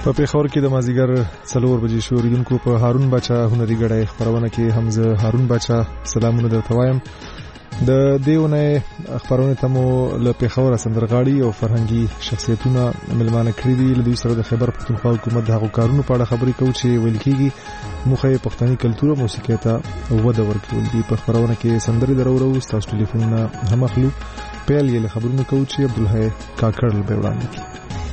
په پیښور کې د مازیګر 4 بجې شوریدونکو په هارون باچا هنري غړې خبرونه کې حمزه هارون باچا سلامونه درته وایم. د دیونه خبرونه تمو له پیښور سندرغاړي او فرهنګي شخصیتونه ملمانه کړی دي. له دوی سره د خیبر پښتونخوا حکومت د هغو کارونو په اړه خبرې کوي چې ویل کېږي موخه پښتني کلتور او موسیقي ته وده ورکول دي. په خبرونه کې سندري درورو تاسو ټلیفونونه هم اخلو. پیل یې له خبرونو کوي چې عبدالحی کاکړ به وړاندې کړي.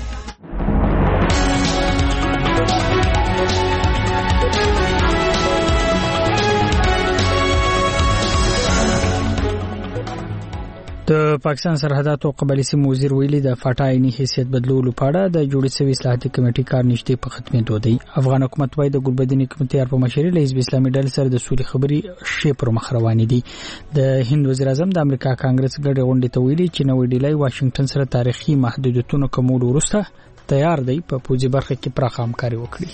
د پاکستان سرحدات او قبایلی سیمو وزیر ویلي د فاټا عیني حیثیت بدلولو په اړه د جوړې شوی اصلاحاتي کمیټې کار نشته په ختمېدو دی. افغان حکومت وايي د ګلبدین کمیټې په مشرۍ له حزب اسلامي ډلې سره د سولې خبري شی پر مخ روانې دي. د هند وزیر اعظم د امریکا کانګرس ګډه غونډه ته ویلي چې نوې ډیلي واشنگټن سره تاریخي محدودیتونو کومول وروسته تیار دی په پوځي برخه کې پراخه همکاري وکړي.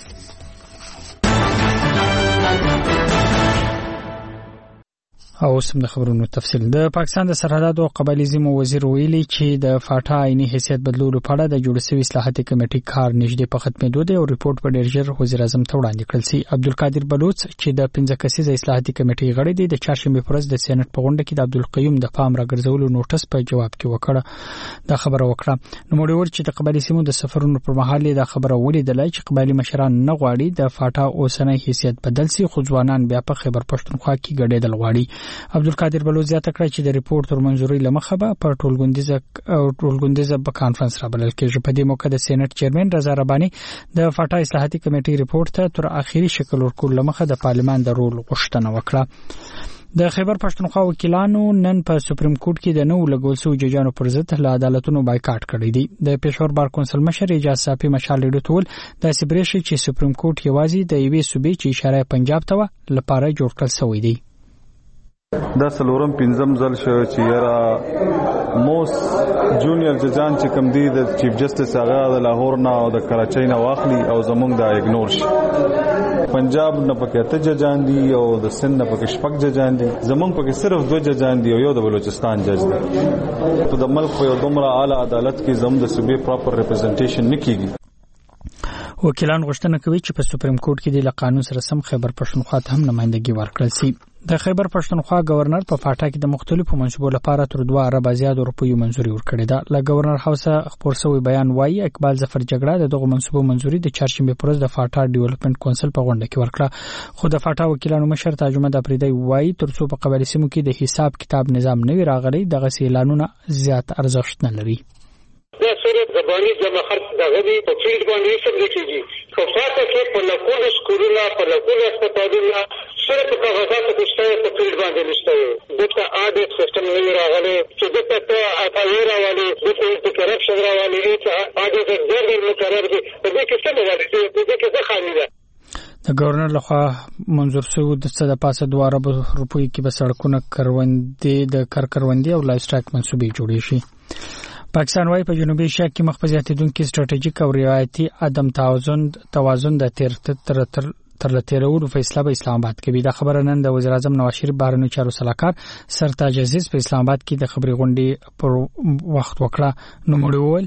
او سم د خبرونو تفصیل. د پاکستان د سرحدات او قبایلی سیمو وزیر ویلي چې د فاټا عیني حیثیت بدلولو په اړه د جوړ شوی اصلاحاتي کمیټې کار نږدې په ختمېدو دی او ریپورت په ډیر ژر وزیر اعظم ته وړاندې کړل شي. عبدالقادر بلوچ چې د 15 کسیزه اصلاحاتي کمیټې غړی دی د چهارشنبه پر ورځ د سېنات په غونډه کې د عبدالقیوم د پام راګرځولو نوټس په جواب کې وکړه. دا خبره وکړه. نو موږ ور چې د قبایلی سیمو د سفرونو پر مهال دا خبره ولیدله چې قبایلی مشران نه غواړي د فاټا اوسنۍ حیثیت بدل شي خو ځوانان بیا په خیبر پښتونخوا کې ګډېدل غواړي. عبدالقادر بلوچ زیاته کړه چې د ریپورت تر منځوري لمخه به پر ټولګوندیزه په کانفرنس رابلل کېږي. په دې موقع د سېنات چیرمن رضا رباني د فاټا اصلاحاتي کمیټې ریپورت ته تر اخیری شکل ورکول لمخه د پارلمان د رول غوښتنه وکړه. د خیبر پښتونخوا وکیلانو نن په سپریم کورټ کې د نو لګول شو ججانو پر ضد له عدالتونو بایکاټ کړی دی. د پېښور بار کونسل مشر اجازه صافي مشال لیدول د سبریشي چې سپریم کورټ یوازې د یوې صوبې چې اشاره پنجاب ته لپاره جوړ کړل شوی دی. دا سلورم پنځم ځل شو چې یاره موس جونیئر ججان چې کوم دی د چیف جسټس هغه د لاهور نه او د کراچۍ نه واخلي او زمونږ د اګنور شي. پنجاب نه پکې ته ججان دي او د سند نه پکې شپږ ججان دي. زمونږ پکې صرف 2 ججان دي او یو د بلوچستان جج دی. په د ملک په یو دومره اعلی عدالت کې زموږ د صوبې پراپر ریپرزنټیشن نکېږي. وکیلان غوښتنه کوي چې په سپریم کورټ کې د قانون سره سم خیبر پښتونخوا ته هم نمائندګي ورکړل شي. د خیبر پښتونخوا گورنر په فاټا کې د مختلفو منصبو لپاره تر 2 ارب زیات روپیو منزوري ورکړې ده. له گورنر هاوس خبر شوی بیان وايي اقبال ظفر جګړه دغه منصبو منزوري د چهارشنبه پر ورځ د فاټا ډیولپمنٹ کونسل په غونډه کې ورکړه. خو د فاټا وکیلانو مشر تاج احمد افریدی وايي ترڅو په قبایلی سیمو کې د حساب کتاب نظام نوي راغلی دغه اعلانونه زیات ارزښت نه لري. دا صورت زبانی جمع خرڅ دغه دی په فیلډ باندې څه کېږي. خو فاټا کې په لکونو سکولونه په لکونو هسپتالونه سره په کاغذاتو کې شته په فیلډ باندې نشته. دغه اډیټ سیستم نه راغلی چې دغه ته اټاوي راولي د کرپشن راولي چې اډیټ ډېر مقرر دي. په دې کې څه نه راځي دغه کې څه خامي ده. د گورنر لخوا منظور شوی د څه د پاسه 2 ارب روپۍ کې به سړکونه کروندې د کروندې او لایف سټاک منسوبې جوړې شي. پاکستان وايي په جنوبي ایشیا کې مخ په زیاتېدونکو ستراتیژیک او روایتي عدم توازن د تر لتیرولو فیصله په اسلام آباد کې دا خبره نن د وزیر اعظم نواز شریف بهرنیو چارو سلاکار سرتاج عزیز په اسلام آباد کې د خبري غونډې پر وخت وکړه. نو موږ وویل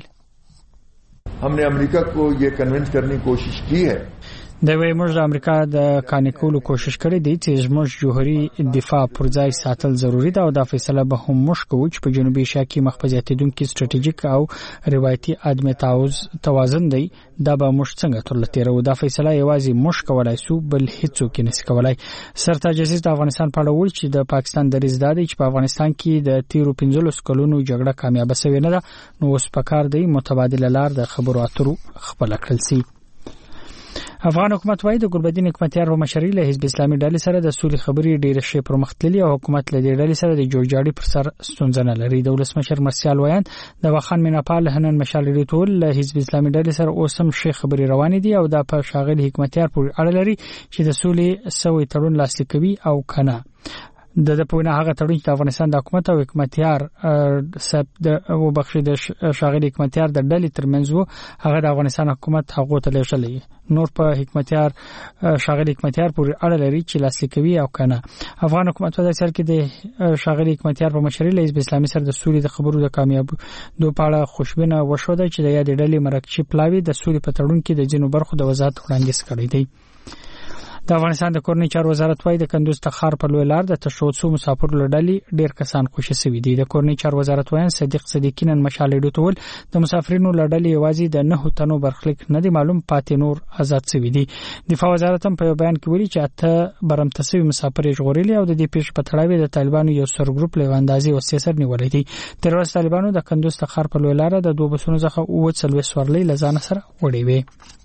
हमने अमेरिका को ये कन्विंस करने की कोशिश की है د وی موږ د امریکا د کانیکولو کوشش کړې دي چې زموږ جوهري دفاع پر ځای ساتل ضروری ده او دا فیصله به هم موږ کوو چې په جنوبي ایشیا کې مخ په زیاتېدونکو ستراتیژیک او روایتي عدم توازن دی دا به موږ څنګه ترلتیرو. دا فیصله یوازې موږ کولای شو بل هیڅوک نشي کولای. سرتاج عزیز د افغانستان په اړه ویل چې د پاکستان دریځ دا دی چې په افغانستان کې د 13 کلونو جګړه کامیاب شوې نه ده نو اوس پکار دی متبادل لار د خبرو اترو خپل کړل شي. افغان حکومت وايي د ګلبدین حکومتیار په مشرۍ له حزب اسلامي ډلې سره د سولې خبرې ډېر شي پرمختللي او حکومت له دې ډلې سره د جوړجاړي پر سر ستونزه نه لري. د ولسمشر مرسیال وایي د واخان میناپال هنن مشال ریټول له حزب اسلامي ډلې سره اوسم شي خبرې روانې دي او د په شاغل حکومتیار پر اړه لري چې د سولې سوي تړون لاسلیک کوي او کنه. د پوینه هغه تړون چې افغانستان د حکومت او حکمتیار سب د وبخښي د شاغلي حکمتیار د ډلې ترمنځ وو هغه د افغانستان حکومت هغه ته لېږلی نور په حکمتیار شاغلي حکمتیار پورې اړه لري چې لاسلیک کوي او کنه افغان حکومت په داسې حال کې د شاغلي حکمتیار په مشرۍ له حزب اسلامي سره د سولې د خبرو د کامیابی دوه پاړه خوشبینه وشوده چې د یاد ډلې مرکچی پلاوی د سولې په تړون کې د جنوب برخو د وزارت وړاندیز کړی دی د افغانستان د کورنۍ چارو وزارت وايي د کندوز تخار په لوی لار د تشوڅو مسافر لړلې ډیر کسان خوشی شوي دي د کورنۍ چارو وزارت وايي صدیق صدیقینن مشالې ډوتول د مسافرینو لړلې یوازې د 9 تنو برخلیک نه دی معلوم پاتې نور آزاد شوي دي دفاع وزارت هم په بیان کې ویلي چې اته برمتسوي مسافر ژغورلي او د دې پیښ په تړاو د طالبانو یو سر ګروپ له اندازې وسیسر نیولې دي تر اوسه طالبانو د کندوز تخار په لوی لار د دوه بسونو څخه او څلوي سورلې لزان سره وړي وي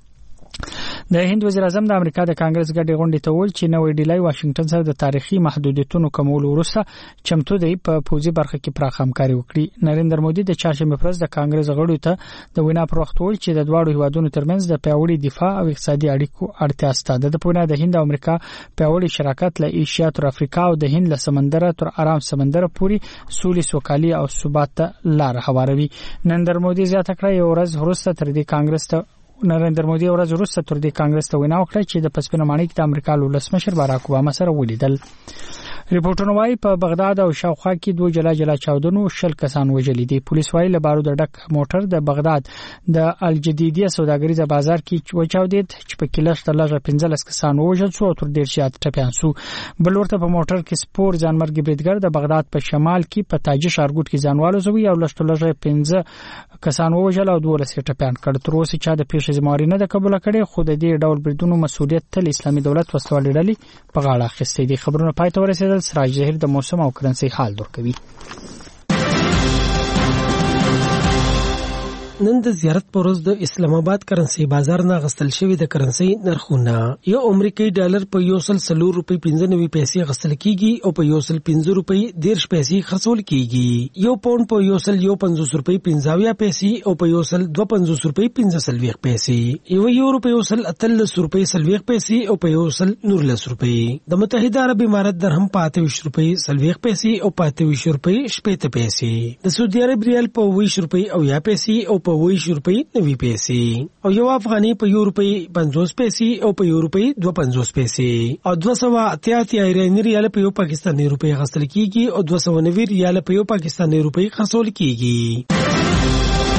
د هند وزیر اعظم د امریکا د کانګرس غړي غونډې ته ویل چې نوې ډیلای واشنگټن سره د تاریخي محدودیتونو کمولو وروسته چمتو دی په پوزي برخه کې پراخ همکاري وکړي نریندر مودي د چهارشنبه پر ورځ د کانګرس غړو ته د وینا پر وخت ویل چې د دواړو هیوادونو ترمنځ د پیاوړي دفاع او اقتصادي اړیکو اړتیا شته د پونه د هند او امریکا پیاوړي شراکت له ایشیا تر افریقا او د هند له سمندر تر آرام سمندر پورې سولې سوکالي او ثبات لار هواروي نریندر مودي زیاته کړه یو ورځ وروسته تر دې کانګرس ته نریندر مودي ورځ وروسته تر دې کانګرس ته وینا وکړه چې د پسپینو ماڼۍ کې د امریکا ولسمشر باراک اوباما سره ولیدل ریپورټونه وايي په بغداد او شاوخوا کې دوه جلا چاودنو 10 کسان وژل دي پولیس وايي له بارود ډک موټر د بغداد د الجدیدیه سوداګریزه بازار کې وچاودید چې په کې لږ تر لږه 15 کسان وژل شو او تر ډیر زیات ټپيان شو بل ورته په موټر کې سپور ځانمرګي بریدګر د بغداد په شمال کې په تاجي ښارګوټ کې ځانوالو زوی او لږ تر لږه 15 کسان وژل او 12 ټپيان کړ تر اوسه چې د پیښې ذمہواری نه د قبول کړي خو د دې ډول بریدونو مسؤلیت تل اسلامي دولت وسوال ډلې په غاړه اخیستي دي خبرونه پای ته ورسېدل سراج ظهیر د موسم او کرنسي حال درکوي نن د زیارت پر ورځ د اسلام آباد کرنسي بازار نه غستل شوی د کرنسي نرخونه یو امریکایي ډالر په 1.4 روپۍ 95 پیسې غستل کیږي او په 1.5 روپۍ 10 پیسې خرڅول کیږي یو پاوند په 1.50 روپۍ 50 پیسې او په 1.25 روپۍ 15 پیسې یو روپۍ 1.13 روپۍ 30 پیسې او په 1.19 روپۍ د متحده عرب امارات درهم په 28 روپۍ 30 پیسې او په 28 روپۍ 70 پیسې د سعودي عرب ریال په 20 روپۍ او 10 پیسې او په 20 روپۍ 90 پیسې او یو افغاني په 1 روپۍ 50 پیسې او په 1 روپۍ 52 پیسې او 288 ایرانی ریال په یو پاکستاني روپۍ غستل کیږي او 290 ریال په یو پاکستاني روپۍ خرڅول کیږي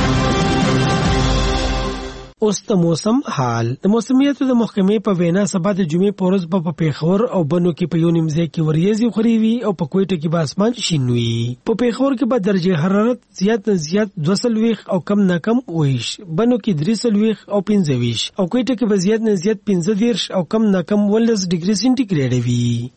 اوس د موسم حال د موسمیاتو د محکمې په وینا سبا د جمعې په ورځ په پیښور او بنو کې په یو نیمځای کې وریځي خوريوي او په کوټه کې به اسمان شین وي په پیښور کې به درجه حرارت زیات نه زیات 2 او کم نه کم ویش بنو کې 3 او 15 او کوټه کې به زیات نه زیات 15 او کم نه کم 12 ډیګري سنټیګریډ وي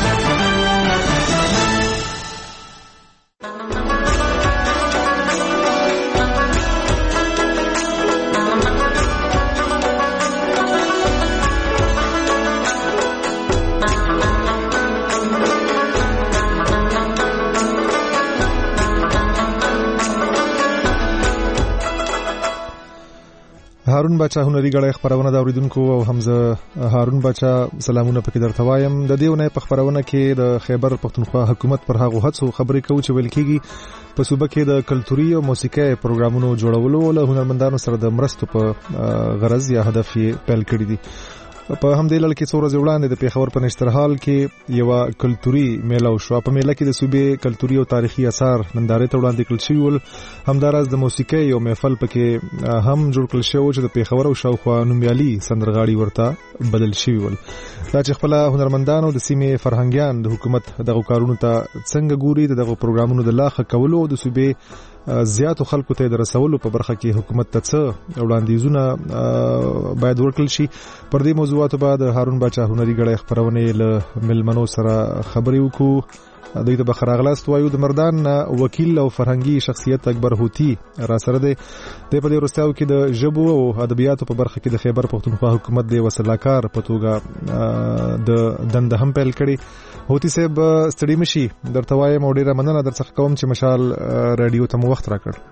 هارون بچا هنري غړې خبرونه دا اوریدونکو او حمزه هارون بچا سلامونه پکې درته وایم د دیونه په خبرونه کې د خیبر پختونخوا حکومت پر هغه هڅو خبرې کوي چې ویل کېږي په صوبه کې د کلتوري او موسیقي پروګرامونو جوړولو له هنرمندانو سره د مرستو په غرض یا هدف یې پیل کړی دي په همدې لړ کې څو ورځې وړاندې د پیښور په نشترحال کې یو کلتوري میله وشو په میله کې د صوبې کلتوري او تاریخي آثار نندارې ته وړاندې کړل شوي ول همداراز د موسیقي یو محفل پکې هم جوړ کړل شوی چې د پیښور او شاوخوا نومیالي سندرغاړي ورته بدل شوي ول دا چې خپل هنرمندانو د سیمې فرهنګیان د حکومت دغه کارونو ته څنګه ګوري دغه پروګرامونو د لاخه کولو د صوبې زیاتو خلکو ته د رسولو په برخه کې حکومت ته څه وړاندیزونه باید ورکړل شي پر دې موضوعاتو بعد هارون بچا هنري غړې خبرونه له ملمنو سره خبرې وکړو دوی ته بخراغلاست وایو د مردان وکیل او فرهنګي شخصیت اکبر هوتی را سره دی په دې ورستاو کې د ژبو او ادبیاتو په برخه کې د خیبر پختونخوا حکومت د وسلاکار په توګه د دند هم پیل کړي هوتی صاحب ستړي مشي درته وایم او ډیره مننه درڅخه کوم چې مشال رادیو ته مو وخت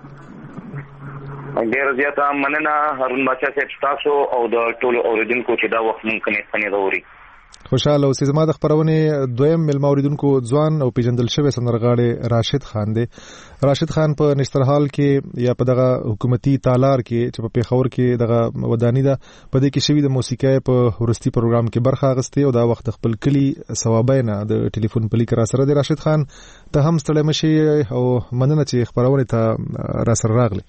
راکړ ډیر زیاته مننه هارون بچا صاحب تاسو او د ټولو اوریدونکو چې دا وخت مونږ کنه غوري خوشاله اوسئ. زما د خبرونه دویم ملما اوریدونکو ځوان او پیژندل شوی سندرغاړی راشد خان دی. راشد خان په نشترحال کې یا په دغه حکومتي تالار کې چې په پیښور کې دغه ودانی ده په دې کې شوی د موسیقۍ په ورستي پروګرام کې برخه اخیسته او دا وخت خپل کلی ثوابینه د ټلیفون په لیک را سره دی. راشد خان ته هم ستړی مشي او مننه چې خبرونه ته را سره راغلی.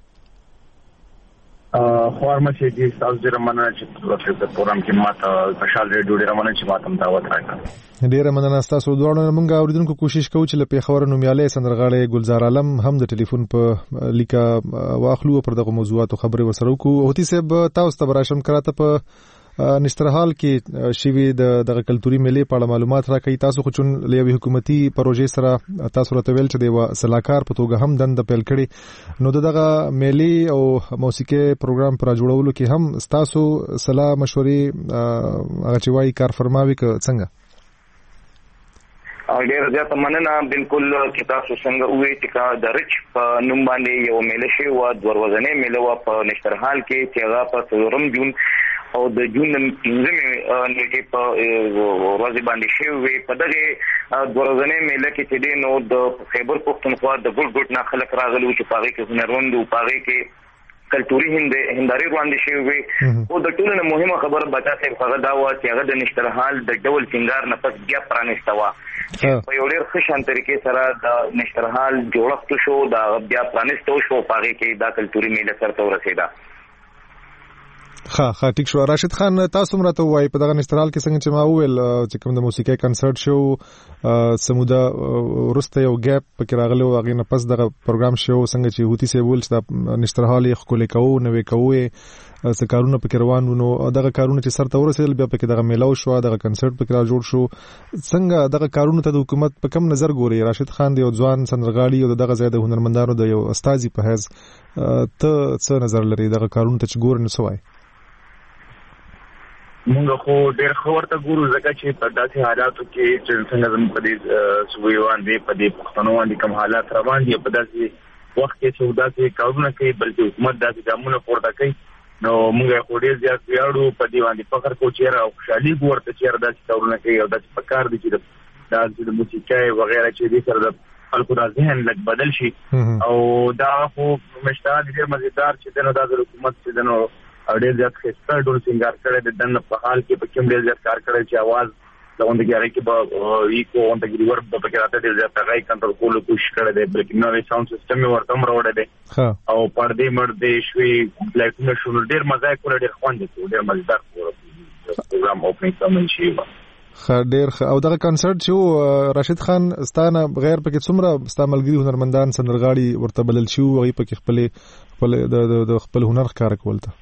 خورمشه دي تاسو ډیر مننه چې په پروګرام کې ماته مشال ریډیو ډیر مننه چې ماته دعوت راکړه. ډیر مننه تاسو دوه. موږ اوریدونکو کوشش کوو چې په خبرو نومیاله سندرغاړي ګلزار عالم هم د ټلیفون په لیکه واخلو پر دغه موضوعاتو خبرې ورسره وکړو. هوتی صاحب تاسو ته براشم کراته په نشترحال کې شوی دغه کلتوري میلې په اړه معلومات راکړئ. تاسو خو چون لوي حکومتي پروژې سره تاسو راته ویل چې د سلاکار په توګه هم دند پیل کړي نو دغه میلې او موسیقي پروګرام پر جوړولو کې هم تاسو صلاح مشورې هغه چې وايي کار فرماوي ک څنګه؟ او ډیر زیات مننه. بالکل چې تاسو څنګه وې چې د رچ په نوم باندې یو میله شي او د ورځنې میله و په نشترحال کې چې هغه په 4 جون او د جون 15 نیټه په ورځ باندې شوی. په دغه ورځنې میله کې چې دینو د خیبر پختونخوا د ګډ نه خلک راغلي چې پاره کې هنروند او پاره کې کلتوري هنداري روان دي شوی. او د ټولو نه مهمه خبره بچا صاحب هغه دا و چې هغه د نشترحال د ډول سنگار نه پس بیا پرانستوا په یو ډیر ښه شان طریقې سره د نشترحال جوړښت شو دا بیا پرانستو شو پاره کې دا کلتوري میله سره ورسېده. ها ټیک شو. راشد خان تاسو مرته وای په دغه نشترحال کې څنګه چې ما وویل چې کوم د موسیقي کنسرت شو سمودا ورسته یو ګیپ پکې راغلی او هغه نه پس دغه پروګرام شو څنګه چې هوتی سي ویل چې د نشترحال یې خپل کوو نوې کوي څه کارونه پکې روان ونو دغه کارونه چې سره ورسېدل بیا پکې دغه میلاو شو دغه کنسرت پکې را جوړ شو. څنګه دغه کارونه ته د حکومت په کم نظر ګوري؟ راشد خان دی یو ځوان سندرغاړي او دغه زیاده هنرمندانو د یو استاذي په حیث ته څه نظر لري دغه کارونه ته چې ګور نه سوای؟ موږ خو ډېر خبرته ګورو ځکه چې په داسې حالاتو کې چې څنګه زموږ په دې صوبې باندې په دې پښتنو باندې کوم حالات روان دي په داسې وخت کې چې داسې کارونه کوي بلکې حکومت داسې ګامونه پورته کوي نو موږ خو ډېر زیات ویاړو په دې باندې فخر کوو چې او خوشحالي ورته چې داسې کارونه کوي او داسې پکار دي چې د موسیقۍ وغیرہ چې دې سره د خلکو د ذهن لږ بدل شي او دا خو مشتاق ډېر مزیدار چې د حکومت چې دنو ډېر زیات خسته ډول سنگار کړي د دنه په حال کې په کوم ډېر زیات کار کړي چې आवाज لوند کې کې به ایکو اون ته ګریور په کې راته ډېر زیات غي کنټرول کولو کوشش کړي دی بلکې نوې ساوند سیستم ورته وروړي دی او پردې مرده شوي لایټونه شو ډېر مزه کول ډېر خوند دي ډېر مزدار پروګرام اوپننګ سم شي ډېر او دغه کنسرت چې راشد خان ستانه غیر پکې څومره استعمالګری هنرمندان سندرغاړي ورته بلل شو او پکې خپل د خپل هنر ښکار کولته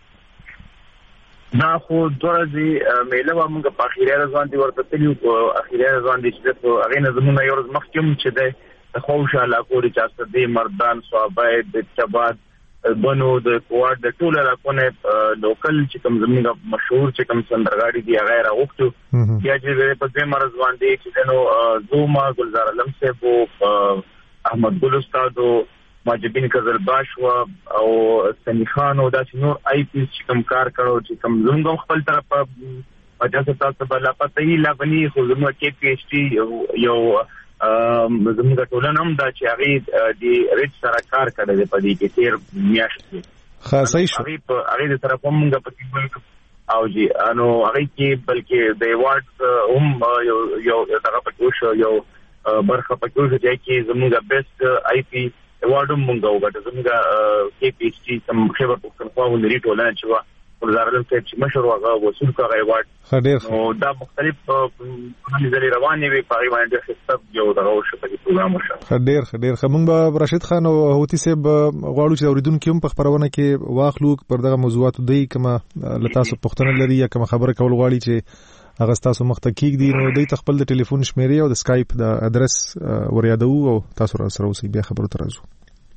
دا خو درځي میله موږ په اخیری ځوان دي ورته تلو په اخیری ځوان دي چې هغه نه زموږ یو ورځ مخکې چې د خوشاله کوړي چې د مردان صوابای د چباد بنو د کوارد د ټول راکونه لوکل چې کوم زموږ مشهور چې کوم سندرغاړي دي هغه راوخته بیا چې په دې مرز باندې چې نو زوما ګلزار علم صاحب احمد ګل استاد ماجبین قزلباش او سنی خان او داسې نور آی پی چې کوم کار کړو چې کوم زموږ خپل طرف په اجازه تاسو بل پته یې لا بني خو زموږ کې پی ایچ ډی یو زموږ ټولنه هم دا چې هغه د ریټ سره کار کړی په دې کې تیر میاشتې خاصه شو هغه طرف هم موږ پکې او جی انو هغه کې بلکې د ایوارډ هم یو دغه پکې یو برخه پکې چې زموږ بیسټ آی پی ایوارډ مونږ وګټه زموږ کې پی ایچ ډی سم خبر پښتونخوا ولري ټولنه چې ګلزار علم صاحب چې مشهور هغه وصول کړی ایوارډ نو دا مختلف نظر روانې وي په باندې خصب یو دغه شو په پروګرام وشو ډېر موږ به راشد خان او هوتی صاحب غواړو چې اوریدونکو هم په خبرونه کې واخلو پر دغه موضوعاتو دی کما لتاسو پښتنه لري یا کوم خبره کول غواړي چې هغه تاسو مختکیک دي نو دوی خپل د ټلیفون شمیرې او د سکایپ د ادرس وريادو او تاسو را سره اوسئ بیا خبرو ترازو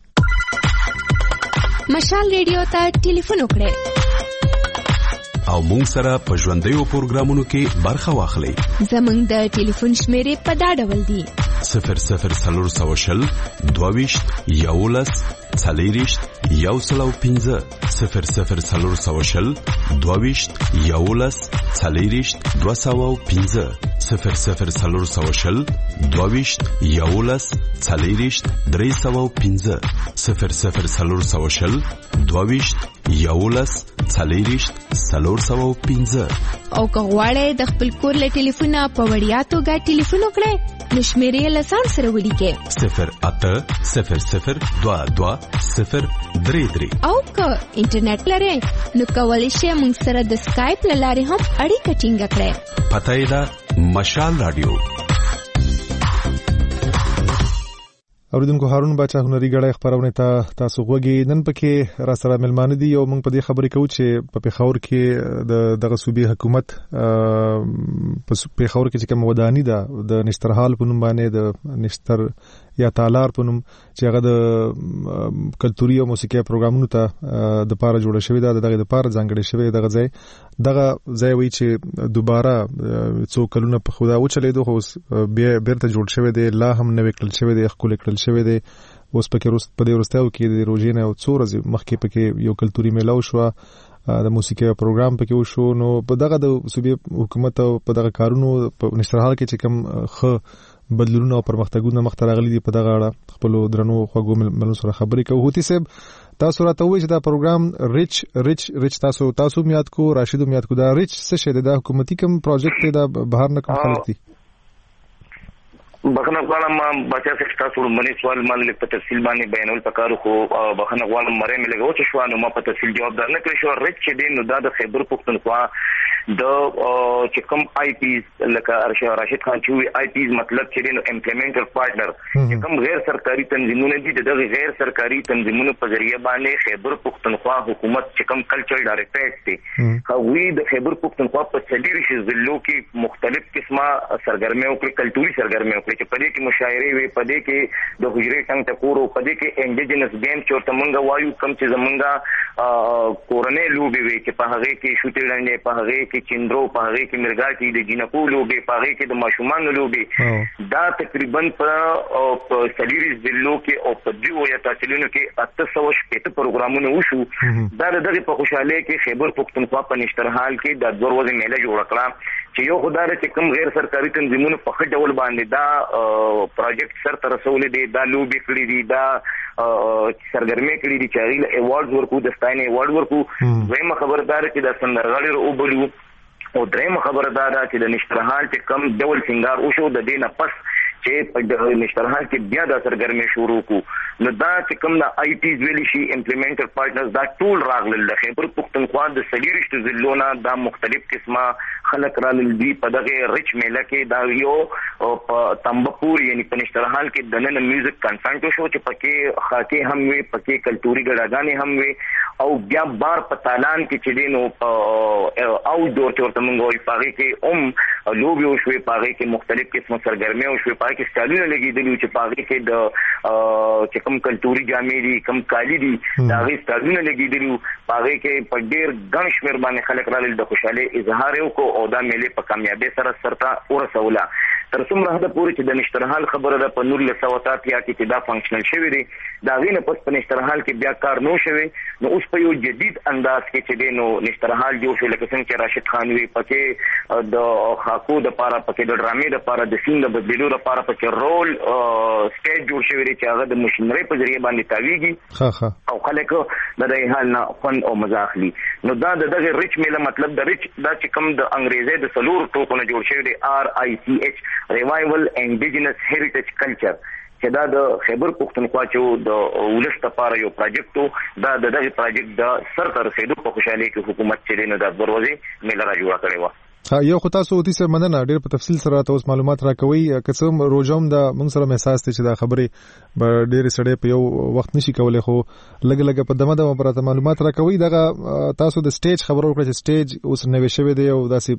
مشال ریډیو ته ټلیفون وکړئ او مونږ سره په ژوندۍ پروګرامونو کې برخه واخلئ. زمونږ د ټلیفون شمیرې په دا ډول دي 0040 22 11 40 115 0040 22 11 40 215 0040 22 11 40 315 0040 22 11 40 315 او که غواړئ د خپل کور له ټلیفونه په وړیا توګه ټلیفون وکړئ نو شمیرې له ځان سره ولیکئ 08002203 او که انټرنیټ لرئ نو کولی شئ موږ سره د سکایپ له لارې هم اړیکه ټینګه کړئ. پته یې ده مشال رادیو. اوریدونکو هارون باچا هنري غړی خبرونه تاسو غوږی نن پکې را سره ملمانه دي او موږ په دې خبرې کوو چې په پیښور کې دغه صوبې حکومت په پیښور کې چې کوم وداني ده د نشترحال په نوم باندې د نشتر یا تالار په نوم چې هغه د کلتوري او موسیقي پروګرامونو ته د پاره جوړ شوی ده دغه د پاره ځانګړی شوی دغه ځای وی چې دوباره څو کلونه په خدا و چلیدو خو بیرته جوړ شوی دی لا هم نوې کړل شوی دی خپل کړل شوی دی اوس پکې په دې ورستاو کې د روزینه او څو ورځې مخکې پکې یو کلتوري میلاو شو د موسیقي پروګرام پکې وشو نو په دغه د صوبې حکومت او په دغه کارونو په نشترحال کې چې کوم بدلونونه او پرمختګونه مخ ته راغلي دي په دغه اړه خپل درنو خوږو ملونو سره خبرې کوو. هوتی صاحب تاسو راته وایئ چې دا پروګرام ریچ تاسو میاد کو راشد میاد کو دا ریچ څه شي دا حکومتي کوم پروجیکټ دی دا بهر نه کوم خلک دي بخنه غواړم بچا څخه تاسو باندې سوال باندې په تفصیل باندې بیانول پکارو خو بخنه غواړم مړې مې لګو چې شو نو ما په تفصیل جواب درنه کړی شو ریچ چې دی نو دا د خیبر پختونخوا د چې کوم آی پیز لکه راشد خان چې آی پیز مطلب چې نو امپلیمنټر پارټنر چې کوم غیر سرکاري تنظیمونه دي دغه غیر سرکاري تنظیمونو په ذریعہ باندې خیبر پختونخوا حکومت چې کوم کلچرل ډایریکټریټ دی هغه د خیبر پختونخوا په چلیری ضلعو کې مختلف قسمه سرګرمیو کې کلتوري سرګرمیو کې چې په دې کې مشاعرې وي په دې کې د حجرې څنګه ټکورو په دې کې انډیجنس گیم چې ورته مونږ وایو کوم چې زمونږه کورنۍ لوبي وي چې په هغه کې شوټلنډ په هغه کې چندرو په هغه کې مرګا کې د جنکو لوبي په هغه کې د ماشومان لوبي دا تقریبا په سلیری ضلعو کې او په دیو یا تحصیلونو کې 860 پروګرامونه وشو دا دغه په خوشاله کې خیبر پختونخوا په نشترحال کې د 2 ورځې میله جوړ کړه چې یو خدای چې کوم غیر سرکاري تنظیمونو په خټ ډول باندې دا پروجیکټ سر تر رسول دي دا لوبي کړی دي دا سرګرمي کړی دي چې غیله ایوارډز ورکو د ستاینې ایوارډ ورکو زموږ خبردار چې د سندرغاړي او بلو او درېم خبردار چې د نشترحال چې کم ډول سنگار او شو د دینه پس چې په نشترحال کې بیا د سرګرمي شروع کو نو دا چې کوم د آی پیز ویلی شي امپلیمنټر پارټنرز دا ټول راغلل د خیبر پختونخوا د سلیریشت ضلعونو دا مختلف قسمه خلک راغلل دي په دغه ریچ میله کې دا یو په تمبپور یعنی په نشترحال کې د نن میوزیک کنسرت شو چې پکې خاکي هم وي پکې کلتوري ګډاګانې هم وي او بیا بار په تالان کې چې دینو او دور ته موږ وایو پاره کې لوبي او شوي پاره کې مختلف قسمه سرګرمي او شوي پاره کې سټایلونه لګیدلي چې پاره کې د چې کوم کلتوري جامې دي کوم کالی دي دا غي سټایلونه لګیدلي پاره کې په ډېر ګڼ شمېر باندې خلک راغلل د خوشاله اظهار وکړو او دا میله په کامیابی سره سرته ورسوله تر څومره حد پورې چې د نشترحال خبره ده په 1980 کې دا فنکشنل شوی دی دا غینه پس په نشترحال کې بیا کار نو شوی نو اوس په یو جدید انداز کې چې دینو نشترحال جوړ شو لکه څنګه چې راشد خان وی پکې د خاکو د پاره پکې د ډرامې د پاره د سین د بدلولو لپاره پکې رول سټیج جوړ شوی دی چې هغه د مشنری په ذریعہ باندې تاویږي او خلک د دې حال نه فن او مزاح لي نو دا دغه ریچ میله مطلب د ریچ دا چې کوم د انګریزي د سلور ټوکونه جوړ شوی دی RICH ریوایول انډیجنس هیریټیج کلچر چې دا د خیبر پختونخوا چې د ولست لپاره یو پروجیکټ دا دغه پروجیکټ د سر تر رسیدو په خوشاله کې حکومت چې د دروازې میله را جوړ کړې و یو خو تاسو اوتی سره مننه ډېر په تفصیل سره تاسو معلومات راکوي کڅوم روزوم د موږ سره احساس ته چې دا خبره ډېر سړې په یو وخت نشي کولای خو لګ په دمه پراته معلومات راکوي دغه تاسو د سټیج خبرو وکړئ چې سټیج اوس نوې شوی دی او داسې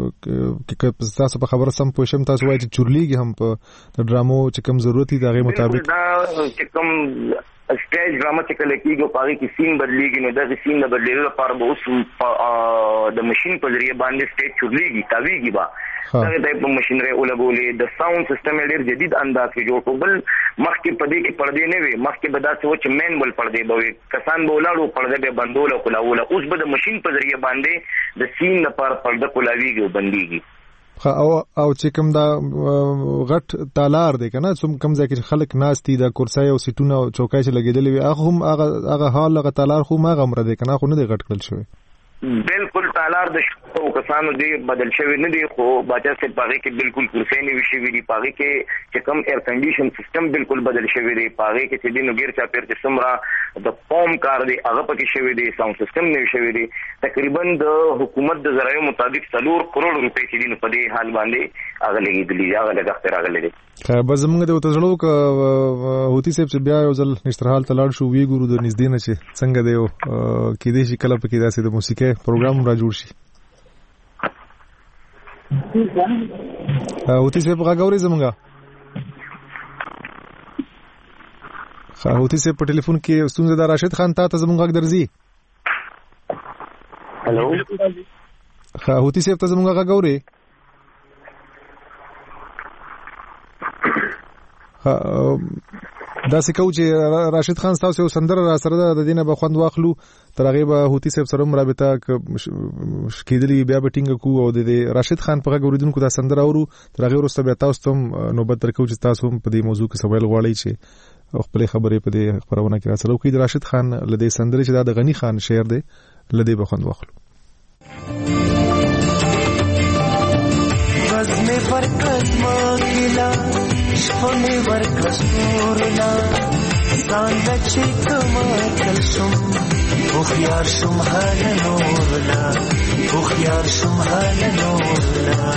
تاسو په خبره سم پوښم تاسو وایي چې چورلیږي هم په ډرامو چې کوم ضرورت دی دغه مطابق دا چې کوم سټیج ډرامه چې کله کېږي پاره کې سین بدلیږي نو دغه سین د بدلیدو لپاره به اوس د ماشين په ذریعہ باندې سټیج چورلېږي تاویږي با دغه د ماشينري ولګولې د ساوند سیستم ډېر جدید انداز کې جوړ کړل مخکې پدې کې پردې نه وي مخکې به دا څه چې مین بل پردې به وي کسان به ولاړو پردې به بندول او کولاول اوس به د ماشين په ذریعہ باندې د سین لپاره پرده کولاویږي او بنديږي او چې کوم دا غټ تالار دی کنه کوم ځای کې خلک ناشتي د کرسي او سټونه او چوکۍ چې لګیدلې وي هغه حال هغه تالار خو ما غمره دی کنه خو نه دی غټ کړل شوی بالکل تالار د شپو کسانو دی بدل شوی نه دی خو باچا سے پاغه کې بالکل کرسي نه وشي وی پاغه کې چې کم ایر کنډیشن سیستم بالکل بدل شوی دی پاغه کې چې دینو غیر چا پیر چې سمرا د قوم کار دی هغه پکې شوی دی ساوند سیستم نه شوی دی تقریبا د حکومت د ذرایعو مطابق 4 کروڑ روپے چې دینو په دې حال باندې هغه لګیدلی هغه لګښت راغلی دی به زمونږ د وتزړو ک هوتی صاحب چې بیا یو ځل نشترحال تلاړ شو وی ګورو د نږدې نه چې څنګه دی کې دې شي کله پکې داسې د موسیقي پروګرام را جوړ شي هوتی صاحب غاګوري زمونږه هوتی صاحب په ټلیفون کې ستونزه د راشد خان ته زمونږ غاګ درځي هلو هوتی صاحب ته زمونږ غاګوري دا سکو چې راشد خان تاسو سندره را سره د دینه به خوند واخلو تر هغه به هوتی صاحب سره مرابطه کېدلی بیا به ټینګ کو او د راشد خان په غوړیدونکو دا سندره اورو تر هغه وروسته بیا تاسو ته نوبت درکو چې تاسو په دې موضوع کې سوال غواړئ چې خپل خبرې په دې خبرونه کې را سره وکړي د راشد خان لدې سندره چې د غنی خان شعر دی لدې به خوند واخلو وزن ورکس ماگیلا شفنی ورکس نورلا ساندچی کماتل شم بخیار شم حال نورلا بخیار شم حال نورلا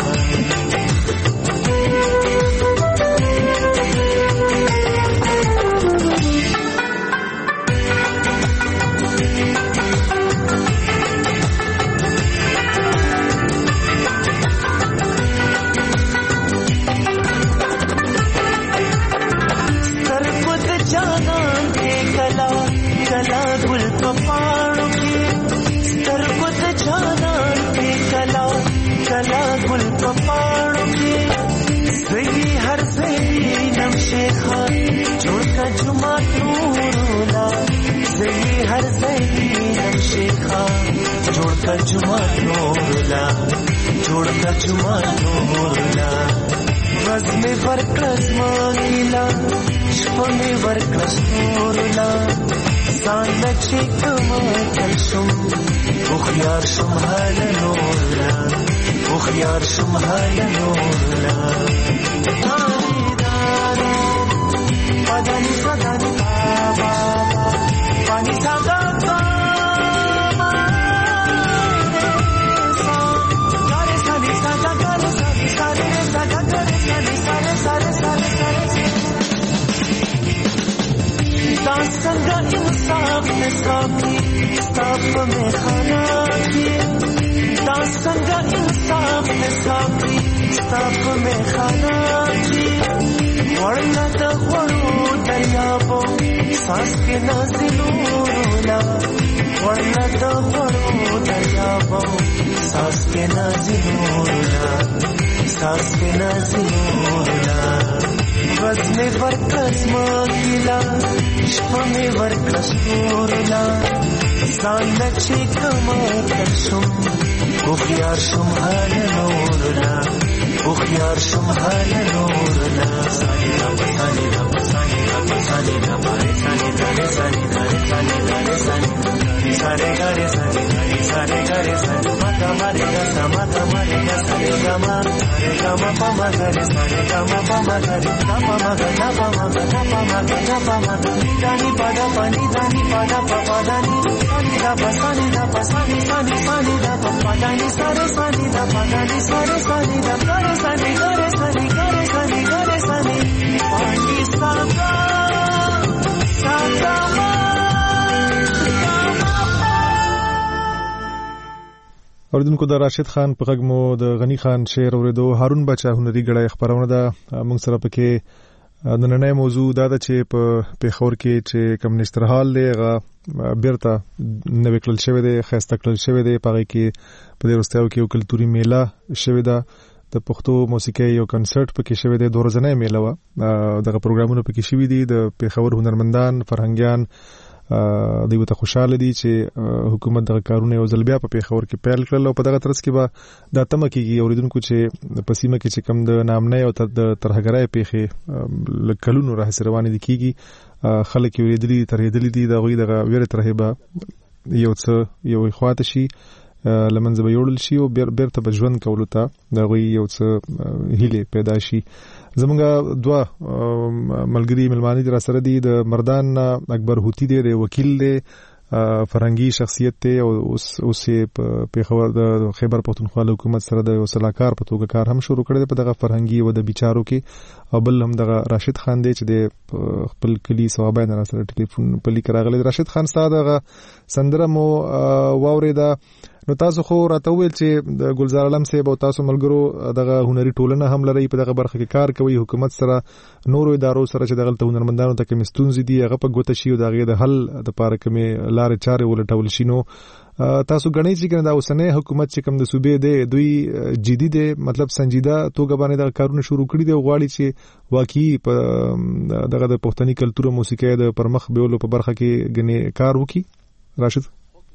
जोड़ता जुमा नोरला वज़्न वर्कस मांगीला शफ़ने वर्कस नोरला सानची कमातल शुम बुखियार शुम हाल नोरला बुखियार शुम हाल नोरला दानी पदानी सदानी बाबा पानी सागा संगा इंसाफ में साथी साफ में खाना किए संगा इंसाफ में साथी साफ में खाना किए वरना तो वड़ो दरियाबो सांस के नाज़िलोला वरना तो वड़ो दरियाबो सांस के नाज़िलोला सांस के नाज़िलोला वज़्न वर्कस मांगीला शफ़ने वर्कस नूरला सानची कमातल शुम बुखियार शुम हाल नूरला बुखियार शुम हाल नूरला सानी रब सानी रब सानी रब सानी रब सानी रे सानी रे सानी रे सानी सारे गारे सानी रे सारे गारे सानी माता मारे गा माता मारे गा सारे गा पमा गरे सारे गा पमा गरे गा पमा गा पमा गा पमा गा पमा दानी पादा पानी दानी पादा पपा दानी पानी दा पानी दा पानी पानी पानी दा पपा दानी सारे सानी दा पानी सारे सानी दा करे सानी करे सानी करे सानी करे सानी पानी सागा सागा اوریدونکو د راشد خان په غږ مو د غنی خان شعر اوریدو هارون بچا هنري غړی خبرونه ده موږ سره پکې نننۍ موضوع دا ده چې په پیښور کې چې کمیونست حال دی هغه بیرته نوې کړل شوی دی، ښایسته کړل شوی دی. په هغې کې په دې وروستیو کې یو کلتوري میله شوې ده، د پښتو موسیقۍ یو کنسرټ پکې شوی دی، 2 ورځنۍ میله وه. دغه پروګرامونه پکې شوي دي. د پیښور هنرمندان فرهنګیان دوی ته خوشاله دي چې حکومت دغه کارونه یو ځل بیا په پیښور کې پیل کړل، او په دغه ترڅ کې به دا تمه کېږي اوریدونکو چې په سیمه کې چې کوم د نامنۍ او د ترهګرۍ پیښې له کلونو راهیسې روانې دي کېږي، خلک یې وریدلي دي، ترهېدلي دي، د هغوی دغه ویرې ترهې به یو څه یو خواته شي، لمنځه به یوړل شي او بیرته به ژوند کولو ته د هغوی یو څه هیلې پیدا شي. زمونږ 2 ملګري ملمانه دي را سره دي. د مردان اکبر هوتی دی، د وکیل دی، فرهنګي شخصیت دی، او اوس په پیښور د خیبر پښتونخوا حکومت سره د یو صلاحکار په توګه کار هم شروع کړی دی په دغه فرهنګي او د بیچارو کې. او بل هم دغه راشد خان دی چې د خپل کلي ثوابای نه را سره ټلیفون په لیک راغلی. راشد خان ستا دغه سندره مو واورېده، نو تاسو خو راته وویل چې د ګلزار علم صاحب او تاسو ملګرو دغه هنري ټولنه هم لري، په دغه برخه کې کار کوي، حکومت سره نورو ادارو سره چې دغلته هنرمندانو ته کومې ستونزې دي هغه په ګوته شي او د هغې د حل دپاره کومې لارې چارې ولټول شي. نو تاسو ګڼئ چې کنه دا اوسنی حکومت چې کوم د صوبې دی دوی جدي دی، مطلب سنجیده توګه باندې دغه کارونه شروع کړي دي او غواړي چې واقعي په دغه د پښتني کلتور او موسیقۍ د پرمخ بیولو په برخه کې ګنې کار وکړي. راشد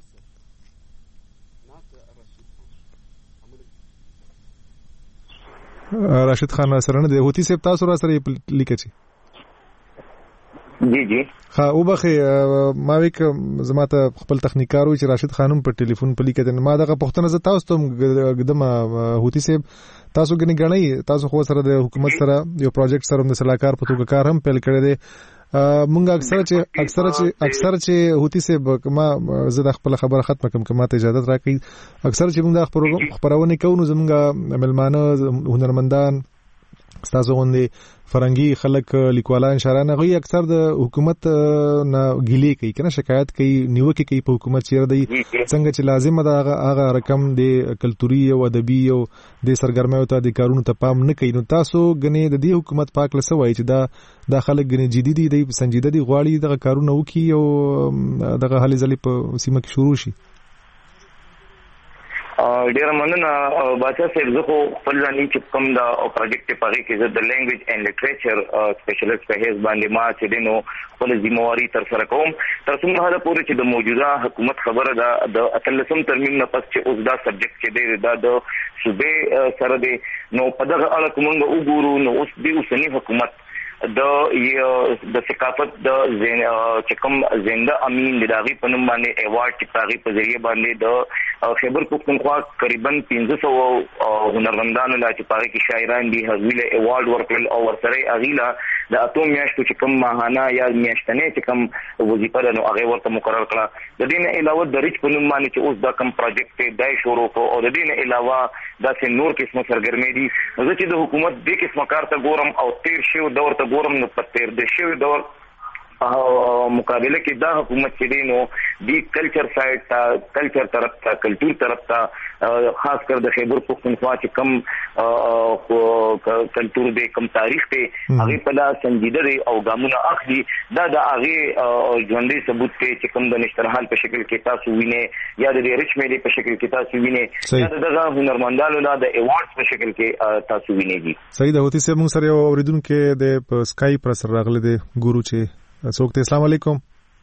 راشد خان سره نه دی، هوتی صاحب تاسو را سره لیکه چی؟ جی جی ها او بخې ما وک زما ته خپل تخنیکارو چې راشد خانم په ټلیفون په لیکه ما دغه پښتنه ز تاسو ته قدم هوتی صاحب تاسو غنی تاسو خو سره د حکومت سره یو پروجیکټ سره د صلاحکار په توګه کار هم پیل کړی دی. مونږ اکثر چې هوتی صاحب ما زه د خپل خبره ختمه کوم کما ته اجازه راکړي، اکثر چې موږ د خبرونه کوو زمونږ ملمانه هنرمندان ستاسو غوندې فرنګي خلک لیکوالان شاعران غوي اکثر د حکومت نه ګیلې کوي کنه، شکایت کوي، نیوکه کوي په حکومت چې دی څنګه چې لازم ده هغه رقم د کلتوري او ادبي او د سرګرمیو ته د کارونو ته پام نه کوي. نو تاسو غني د دې حکومت پاک لسوي چې دا خلک غني جدي دي سنجیده دي غواړي دغه کارونه وکي او دغه حل ځلې په سیمه کې شروع شي. ډیر مننه بادشاہ صاحب، زه خو خپل ځاني چې کوم دا پروجیکټ په هغه کې زه د لینګویج اینڈ لټریچر سپیشلیسټ په هیڅ باندې ما چې دینو خپل ذمہواری تر سره کوم تر څومره هدا پورې چې د موجوده حکومت خبره ده د اتلسم ترمیم نه پس چې اوس دا سبجیکټ چې دی دا د صوبې سره دی، نو په دغه اړه کومه وګورو نو اوس د اوسنی حکومت د ثقافت د چې کوم زنده امین د داغي په نوم باندې ایوارډ چې پاغي په ذریعہ باندې د خیبر پختونخوا تقریبا 1500 هنرمندانو لا چې پاغي کې شاعران دي هغوی له ایوارډ ورکړل او ورسره اغیلا د اتو میاشتو چې کوم ماهانه یا میاشتنه چې کوم وظیفه ده نو هغه ورته مقرر کړه. د دې نه علاوه د ریچ په نوم باندې چې اوس دا کوم پروجیکټ دی شروع کو او د دې نه علاوه دا څه نور قسمه سرګرمي دي زه چې د حکومت د قسمه کار ته ګورم او تیر شو دور ته ګورم نو په تیر د شوی دور مقابله کې دا حکومت چې دی نو دی کلچر سایډ ته کلچر طرف ته کلچر طرف ته خاص کر د خیبر پختونخوا چې کم کلچر دی کم تاریخ دی هغه په لا سنجیده دی او ګامونه اخلي دا د هغه ژوندۍ ثبوت دی چې کم د نشترحال په شکل کې تاسو وینئ یا د ریچ میډي په شکل کې تاسو وینئ یا دغه هنرمندانو لا د ایوارډز په شکل کې تاسو وینئ. صحیح ده. هوتی صاحب موږ سره یو اوریدونکو د سکایپ پر سره راغلی دی ګورو چې څوک ته. السلام علیکم.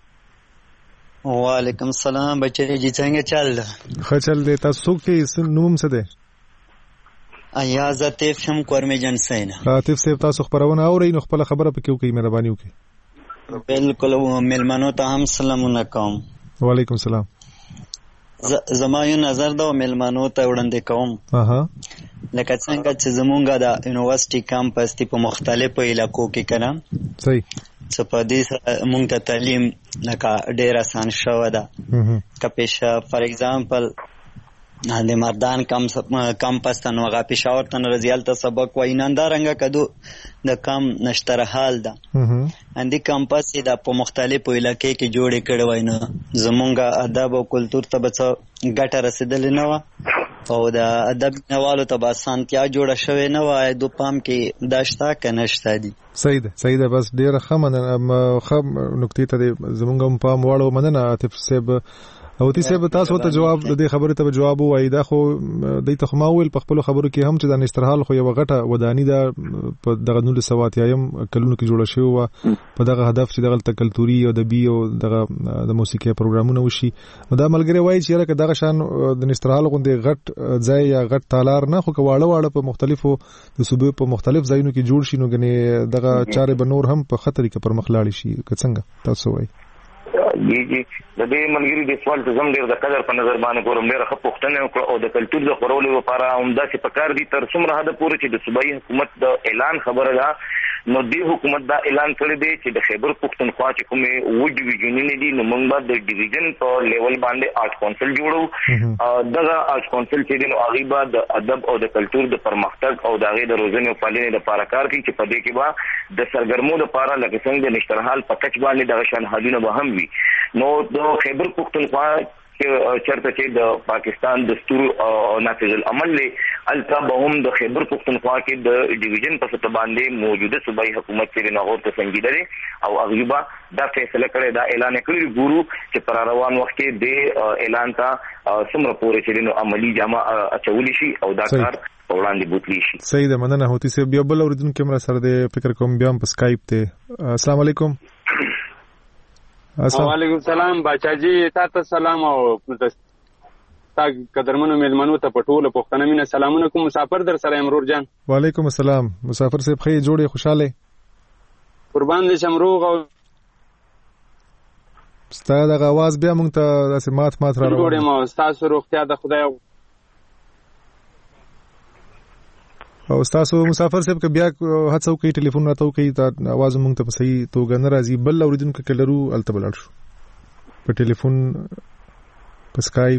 وعلیکم السلام بچی جی څنګه چل ده؟ ښه چل دی. تاسو څوک ته نوم څه دی؟ ایاز عاطف هم کورمه جن سین. عاطف صاحب تاسو خبرونه اورئ نو خپل خبره پکې وکړئ مهرباني وکړئ. بالکل ملمنو ته هم سلامونه کوم. وعلیکم السلام. زما یو نظر دا ملمنو ته وړاندې کوم لکه څنګه چې زمونږ د یونیورسيټي کمپس په مختلفو علاقو کې کړه صحیح څه په دې مونږ ته تعلیم لکه ډېر آسان شوه ده که پیشه فار ایگزامپل د مردان کمپس ته نو هغه پېښور ته رضیال ته سبق وایي نندارنګه کدو د کم نشتر حال ده اندې کمپس یې د په مختلفو علاقې کې جوړې کړې وای نو زمونږ ادب او کلتور ته به څه ګټه رسېدلې نه وه او د ادب نوالو ته به اسانتیا جوړه شوې نه وای د پام کې دا شته که نشته دي. صحیح ده بس ډېره ښه نکتې ته زمونږ هم پام واړو. مننه عاطف صاحب. او صاحب تاسو ته جواب د دې خبرې ته جواب وایي دا خو د تخما ویل په خپل خبرو کې هم چې د نشترحال خو یو غټه ودانی ده په دغه 1970 کلونو کې جوړه شوی و په دغه هدف چې دغه کلتوري او ادبي او دغه د موسیقي پروګرامونه وشي. دا ملګری وایي چې راکه دغه شان د نشترحال غوندې غټ ځای یا غټ تالار نه خو واړه په مختلفو د صوبې په مختلف ځایونو کې جوړ شي نو غني دغه چارې به نور هم په خطر کې پر مخ لاړ شي. که څنګه تاسو وایي؟ جی د دې ملګری د سوال ته زم ډیر د قدر په نظر باندې کوم ډیر ښه پوښتنه وکړه او د کلتور د خورولو لپاره عمده چې پکار دي تر څومره حد پورې چې د صوبایي حکومت د اعلان خبره ده نو د حکومت دا اعلان کړی دی چې د خیبر پختونخوا چې کومه و ډیویژنونه دي نو موږ به د ډیویژن په لیول باندې آرټ کونسل جوړو. دغه آرټ کونسل چې دی نو هغه به د ادب او د کلتور د پرمختګ او د هغه د روزنې او پالنې لپاره کار کوي چې په دې کې به د سرګرمو لپاره لکه څنګه د نشترحال په کچ باندې دغه شان حالونه به هم وي. نو د خیبر پختونخوا چرته چې د پاکستان دستور نافذ العمل له التا به هم د خیبر پختونخوا کې د ډیویژن په سطح باندې موجوده صوبایي حکومت چې نه غوښته سنجیده دي او هغه دا فیصله کړی دا اعلان کړی ګورو چې پر روان وخت کې د اعلان ته څومره پورې چې نو عملی جامه اچول شي او دا کار وړاندې بوتلی شي. صحیح ده. مننه هوتی سه بیا بل اوریدونکو کیمرا سره د فکر کوم بیا په اسکایپ ته. السلام علیکم. وعلیکم السلام باچاجي تاسو سلام او تا قدرمنو ملمنو ته پټوله پښتنه مینه سلامونه کوم. مسافر در سره امرور جان. وعلیکم السلام. مسافر صاحب خې جوړې خوشاله قربان دې شمروغ او ستاسو د आवाज بیا مونږ ته داسې مات را روان. جوړې ما تاسو روغتیا د خدای او تاسو مسافر صاحب ک بیا هڅه وکړئ ټلیفون راته وکړئ دا आवाज مونږ ته په صحیح توګه نه راځي. بل اوریدونکو کې لرو التبلل شو په ټلیفون په اسکایپ.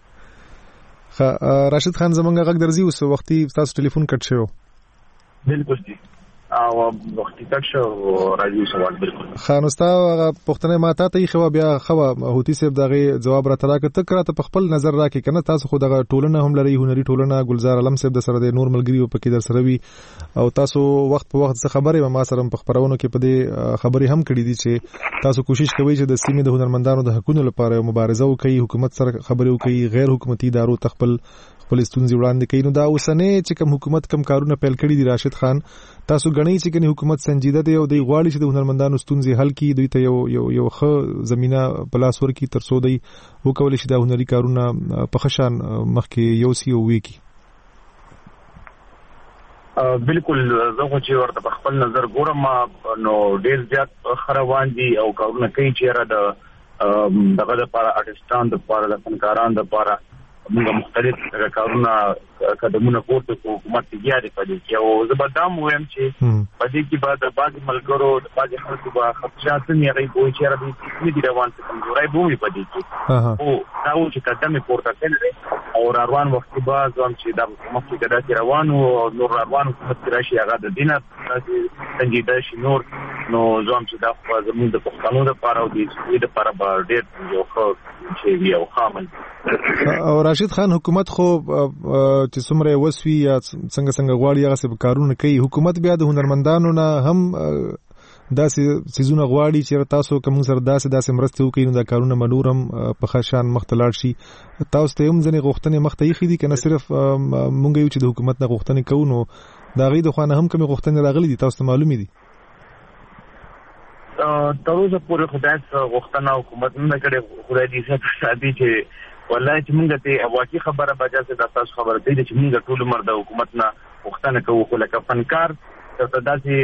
راشد خان زمونږ غږ درځي اوس وختي تاسو ټلیفون کټ شو. بالکل دي او وختي کټ شو راځي سوال بالکل. خانستا پښتنه ماته ته خو بیا خو هوتی صاحب دغه جواب راته راکړه ته کراته په خپل نظر راکې کنه تاسو خو دغه ټولنه هم لري هنري ټولنه گلزار علم صاحب د سره د نور ملګری په کې در سره وي او تاسو وخت په وخت څه خبره ما سره په خبرونو کې په دې خبرې هم کړې دي چې تاسو کوشش کوئ چې د سیمې د هنرمندانو د حقوقو لپاره مبارزه وکړي حکومت سره خبرې وکړي غیر حکومتي ادارو تخپل ستونزې وړاندې کوي. نو دا اوسنۍ چې کوم حکومت کوم کارونه پیل کړي دي راشد خان تاسو غنئ چې کني حکومت سنجیده دی او د غواړي چې د هنرمندانو ستونزې حل کړي دوی ته یو ښه زمينه پلاس ورکړي تر څو دی وکول شي د هنري کارونه په خشان مخکې یو سی او وی کی. بالکل زه خو چې ورته په خپل نظر ګورم نو ډیر زیات خروان دي او کارونه کوي چې را دغه لپاره آرټستان د لپاره د فنکاران د لپاره موږ مختلف کارونه قدمونه پورته کوو حکومت یې دی پدې کې او زبردام وایم چې پدې کې بعد بعض ملګرو د بعض خلکو په خدشات نه غي کوی چې را دي دې روان څه کمزورای بومي پدې کې او دا و چې قدمه پورته کړي او روان وخت بعد هم چې د مخکې د روان او نور روان حکومت راشي هغه د دینه سنجیده شي نور نو زوم چې دا زموږ د پښتنو لپاره او د دې لپاره ډېر یو ښه چې یو خامل. او راشد خان حکومت خو چې څومره وسوي یا څنګه غواړي هغه څه کارونه کوي حکومت بیا د هنرمندانو نه هم داسې سيزونه غواړي چې تاسو کوم سره داسې مرسته وکړي نو دا کارونه منور هم په خشان مختلار شي. تاسو ته هم ځنې غوښتنې مخته یې خېدي کنه صرف مونږ یو چې د حکومت نه غوښتنې کوو نو دا غي د خوانه هم کوم غوښتنې راغلي دي تاسو ته معلومې دي؟ تر اوسه پورې خدای غوښتنه حکومت نه کړې خدای دې ساتي چې والله چې موږ ته واقعي خبره بجا چې تاسو خبره دی چې موږ ټول مرده حکومت نه غوښتنه کوو خو لکه فنکار ته داسې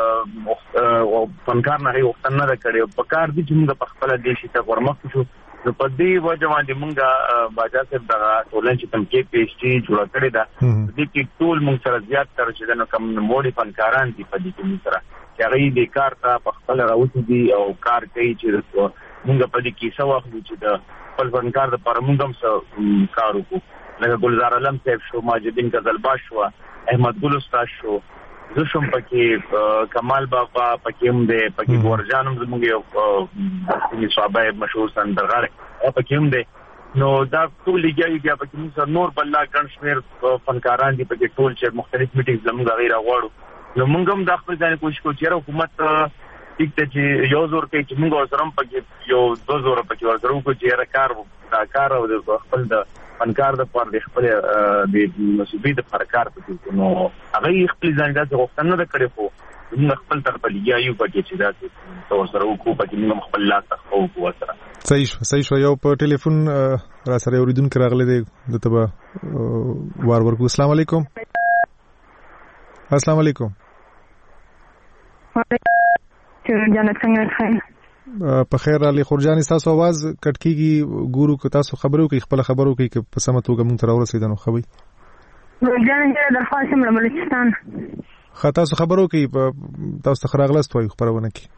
فنکار نه غوښتنه نه کړې په کار دي چې موږ په خپل دیشي ته ورمخ شو نو په دې وجه باندې موږ بجا چې د ټولن چې تم کې پی ایچ ډي جوړ کړی دا دې کې ټول موږ سره زیات تر چې نو کوم موړي فنکاران دي په دې کې موږ سره چې هغه دې کار ته په خپل راوځي دي او کار کوي چې موږ په دې کې څه وخت چې د خپل فنکار د پر موږ هم کار وکړو لکه گلزار علم صاحب شو ماجدین قزلباش شو احمد ګل استاد شو زه شم پکې کمال بابا پکې هم دی پکې ورجانم زموږ یو صاحب مشهور سندرغاړي پکې هم دی نو دا ټول لګیږي بیا پکې موږ نور بل لا ګڼ شمېر فنکاران دي پکې ټول چې مختلف میټینګز زموږ غیر غواړو نو موږ هم د خپل ځان کوشش کوو چې حکومت ټیک ته چې یو زور کوي چې موږ ورسره پکې یو 2 زور پکې ورسره وکړو چې کار او د خپل د فنکار د پر د خپل د مسؤلیت د فرکار پکې نو هغه خپل ځان د غوښتنه نه کړې خو موږ خپل طرف لګیایو پکې چې دا ورسره وکړو پکې موږ خپل لاس تخو ورسره صحیح شو یو په ټلیفون را سره اوریدونکو راغلی دی د تبا وار ورکو. السلام علیکم. السلام علیکم. جنت څنګه خیر په خیر علي خورجاني تاسو आवाज کټ کیږي ګورو که تاسو خبرو کوي خپل خبرو کوي که په سمه توګه مونږ تر ورسېدنو خوي ورجان چې درخواست هم بلوچستان خاطر تاسو خبرو کوي تاسو خراغلاست وای خبرونه کوي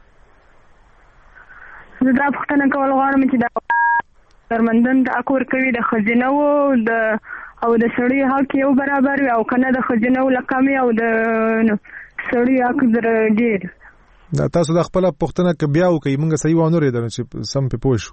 زه دا پوښتنه کول غواړم چې دا درمندن د اکور کوي د خزینه او د سړی حق یو برابر او کنه د خزینه لکامي او د سړی حق در ډیر دا تاسو د خپل پوښتنه ک بیا وکي مونږ صحیح ونه ریدل چې سم په پوښ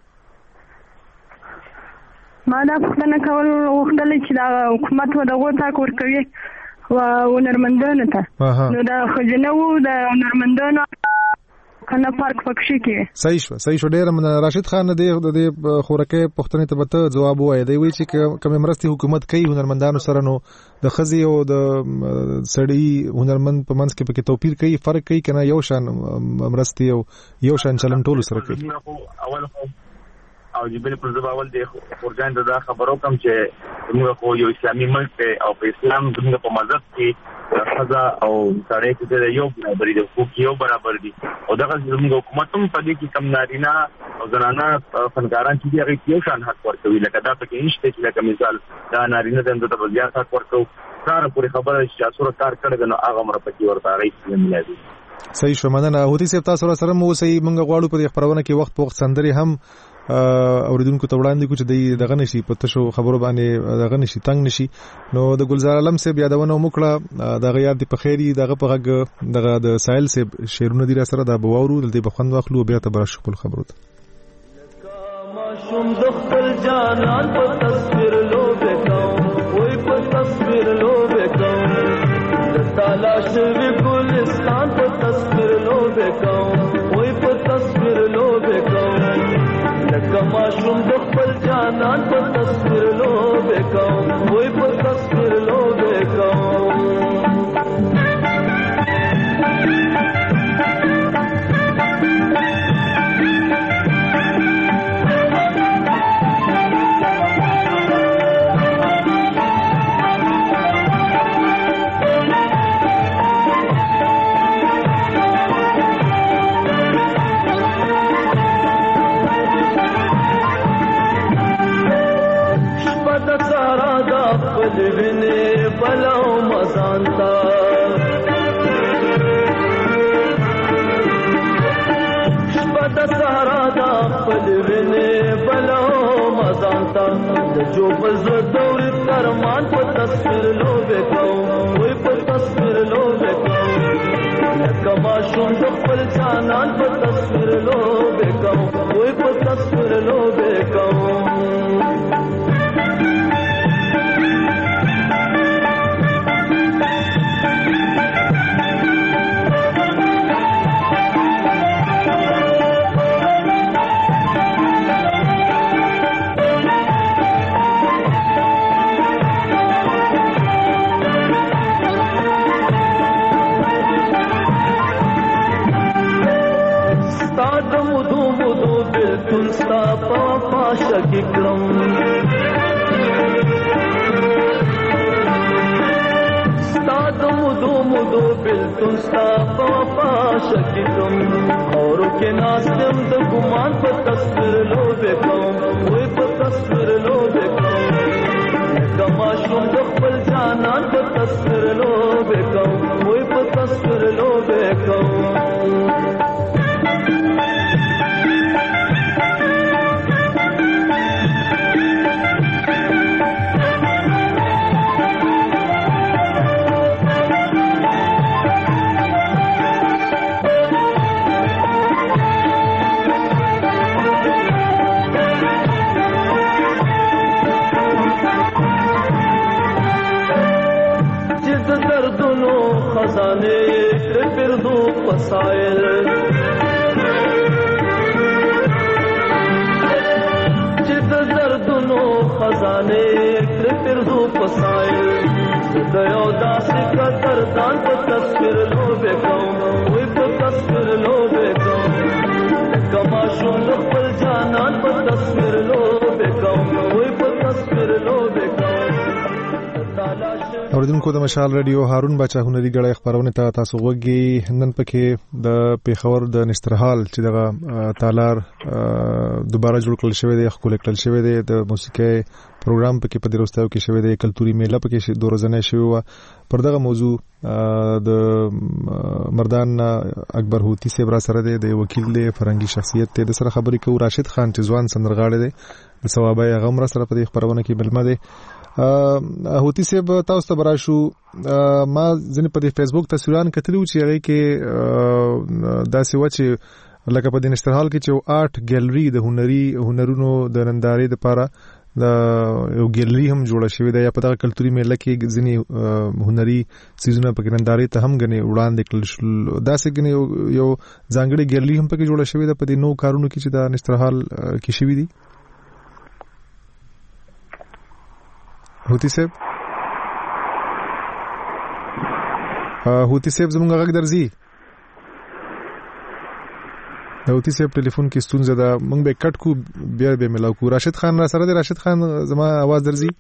ما دا پوښتنه کول وختل چې دا حکومت ودغه تا کور کوي او نرمندانو ته نو دا خزینه او د نرمندانو کنه پارک پکښې کې صحیح شو ډیر من راشد خان د خورکه پښتنې ته به جواب وایي دی وی چې کوم مرستي حکومت کوي هنرمندانو سره نو د خزي او د سړی هنرمند په منځ کې پکې توپیر کوي فرق کوي کنه یو شان مرستي او یو شان چلن ټول سره کوي اول او جبل پر زباول دی خورجان دا خبرو کوم چې موږ خو یو اسلامي ملک دی او په اسلام موږ په مذهب کې خزا او سړی کې یو برابر دي خو یو برابر دي او دغه زموږ حکومت هم په دې کې کم نارینه او زنانه فنکاران چې هغه یو شان حق ورکوي لکه دا پکې نشته چې لکه مثال دا نارینه د زیات حق ورکوي کار پورې خبره چې اسوره کار کړي نو هغه مر پکې ورته راځي ملي صحیح شو مننه هوتی سپ تاسو سره مو سي موږ غواړو په خبرونه کې وخت په وخت سندري هم اوریدونکو ته وړاندې کو چې دغه نشي پته شو خبرو باندې دغه نشي تنگ نشي نو د ګلزار علم سپ یادونه وکړه دغه یاد په خیری دغه په غږ دغه د سایل سپ شیرونه دي سره د بوورو د بخوند واخلو بیا ته برش خپل خبرو ته شوم د خپل جانان په تصویر لوبه کوم وای په تصویر لوبه کوم د تلاش وی ګلستان په تصویر لوبه کوم وای په تصویر لوبه کوم لکه ما شوم د خپل جانان په تصویر لوبه کوم وای په تصویر لوبه کوم بلوینه بلاو مزانتا شپد سارا دا بلوینه بلاو مزانتا جو بز دور کرمان په تصویر لوبه کوم وای په تصویر لوبه کوم لکه ما شوم د خپل جانان په تصویر لوبه کوم وای په تصویر لوبه کوم شکی کړم ستاد مودو بلتون ستا پاپا شکی کړم اور کې ناسم د ګمان په تصویر لوبه کوم وای په تصویر لوبه کوم کما شوم د خپل جانان په تصویر لوبه کوم وای په تصویر لوبه کوم مسائل چې د دردونو خزانه کړ پرزو پسایل د یو داسې قدردان په تصویر لوبه کوم وې په تصویر لوبه کوم کما شوم خپل جانان په تصویر لوبه کوم وې په تصویر لوبه کوم. اوریدونکو د مشال رادیو هارون بچا هنري غړې خبرونه ته تاسو وګي نن پکې د پیښور د نسترحال چې دغه تالار دوباره جوړ کړل شوی دی خپل کړل شوی دی د موسیقي پروګرام پکې په دروستاو کې شوی دی کلتوري میله پکې دوه ورځې شوی و پر دغه موضوع د مردان اکبر هوتی سے برا سره دی د وکیل دی فرنګي شخصیت ته د سره خبرې کوي راشد خان چې ځوان سندرغاړی دی د ثوابای غمره سره په دې خبرونه کې بلمه دی. هوتی صاحب تاسو ته براشو ما ځنې په فیسبوک تصویران کتلو چې هغه کې داسې و چې لکه په دې نشترحال کې چې آرټ ګیلری د هنرونو د نندارې لپاره د یو ګیلری هم جوړه شوې ده یا په دغه کلتوري میله کې ځنې هنري سیزونه په نندارې ته هم غني وړاندې کړل شول داسې غني یو ځانګړي ګیلری هم پکې جوړه شوې ده په دې نو کارونو کې چې د نشترحال کې شوې دي. هوتی صاحب زمونږ غږ درځي د هوتی صاحب ټلیفون کې ستونزه ده موږ به کټ کو بیا به ملاو کو. راشد خان را سره دی. راشد خان زما आवाज درځي؟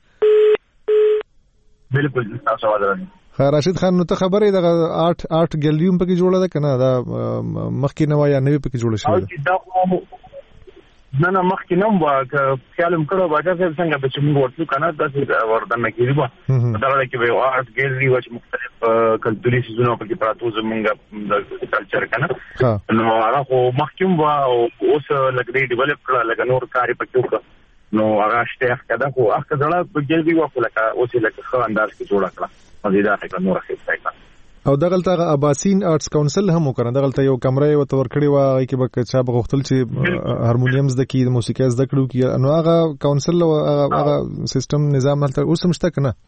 بالکل تاسو आवाज راځي. راشد خان نو ته خبرې د آرټ ګیلری هم پکې جوړه ده کنه دا مخکې نو یا نوې پکې جوړه شوې ده؟ نه مخکې نوم وا خیالم کړو باجا صاحب څنګه به چې موږ ورتلو کنه داسې وردانه کېږي به دا لکه به آرټ ګیلری و چې مختلف کلتوري سیزونه پکې پراتو زمونږ د کلچر کنه نو هغه خو مخکې وا اوس لکه دی ډیولپ کړه لکه نور کاری پکې وکړه نو هغه شته کده خو هغه ځړه ګیلری و خو لکه اوس لکه خو انداز کې جوړه کړه مزیدار کړه نور څه ځای او دغلته اباسین آرټس کونسل هم وکړه دغلته یو کمره و تور کړی و کې به چا بغختل چې هارمونیم زده کی د موسیقي زده کړو کی نو هغه کونسل او هغه سیستم نظام هلته اوس هم شته کنه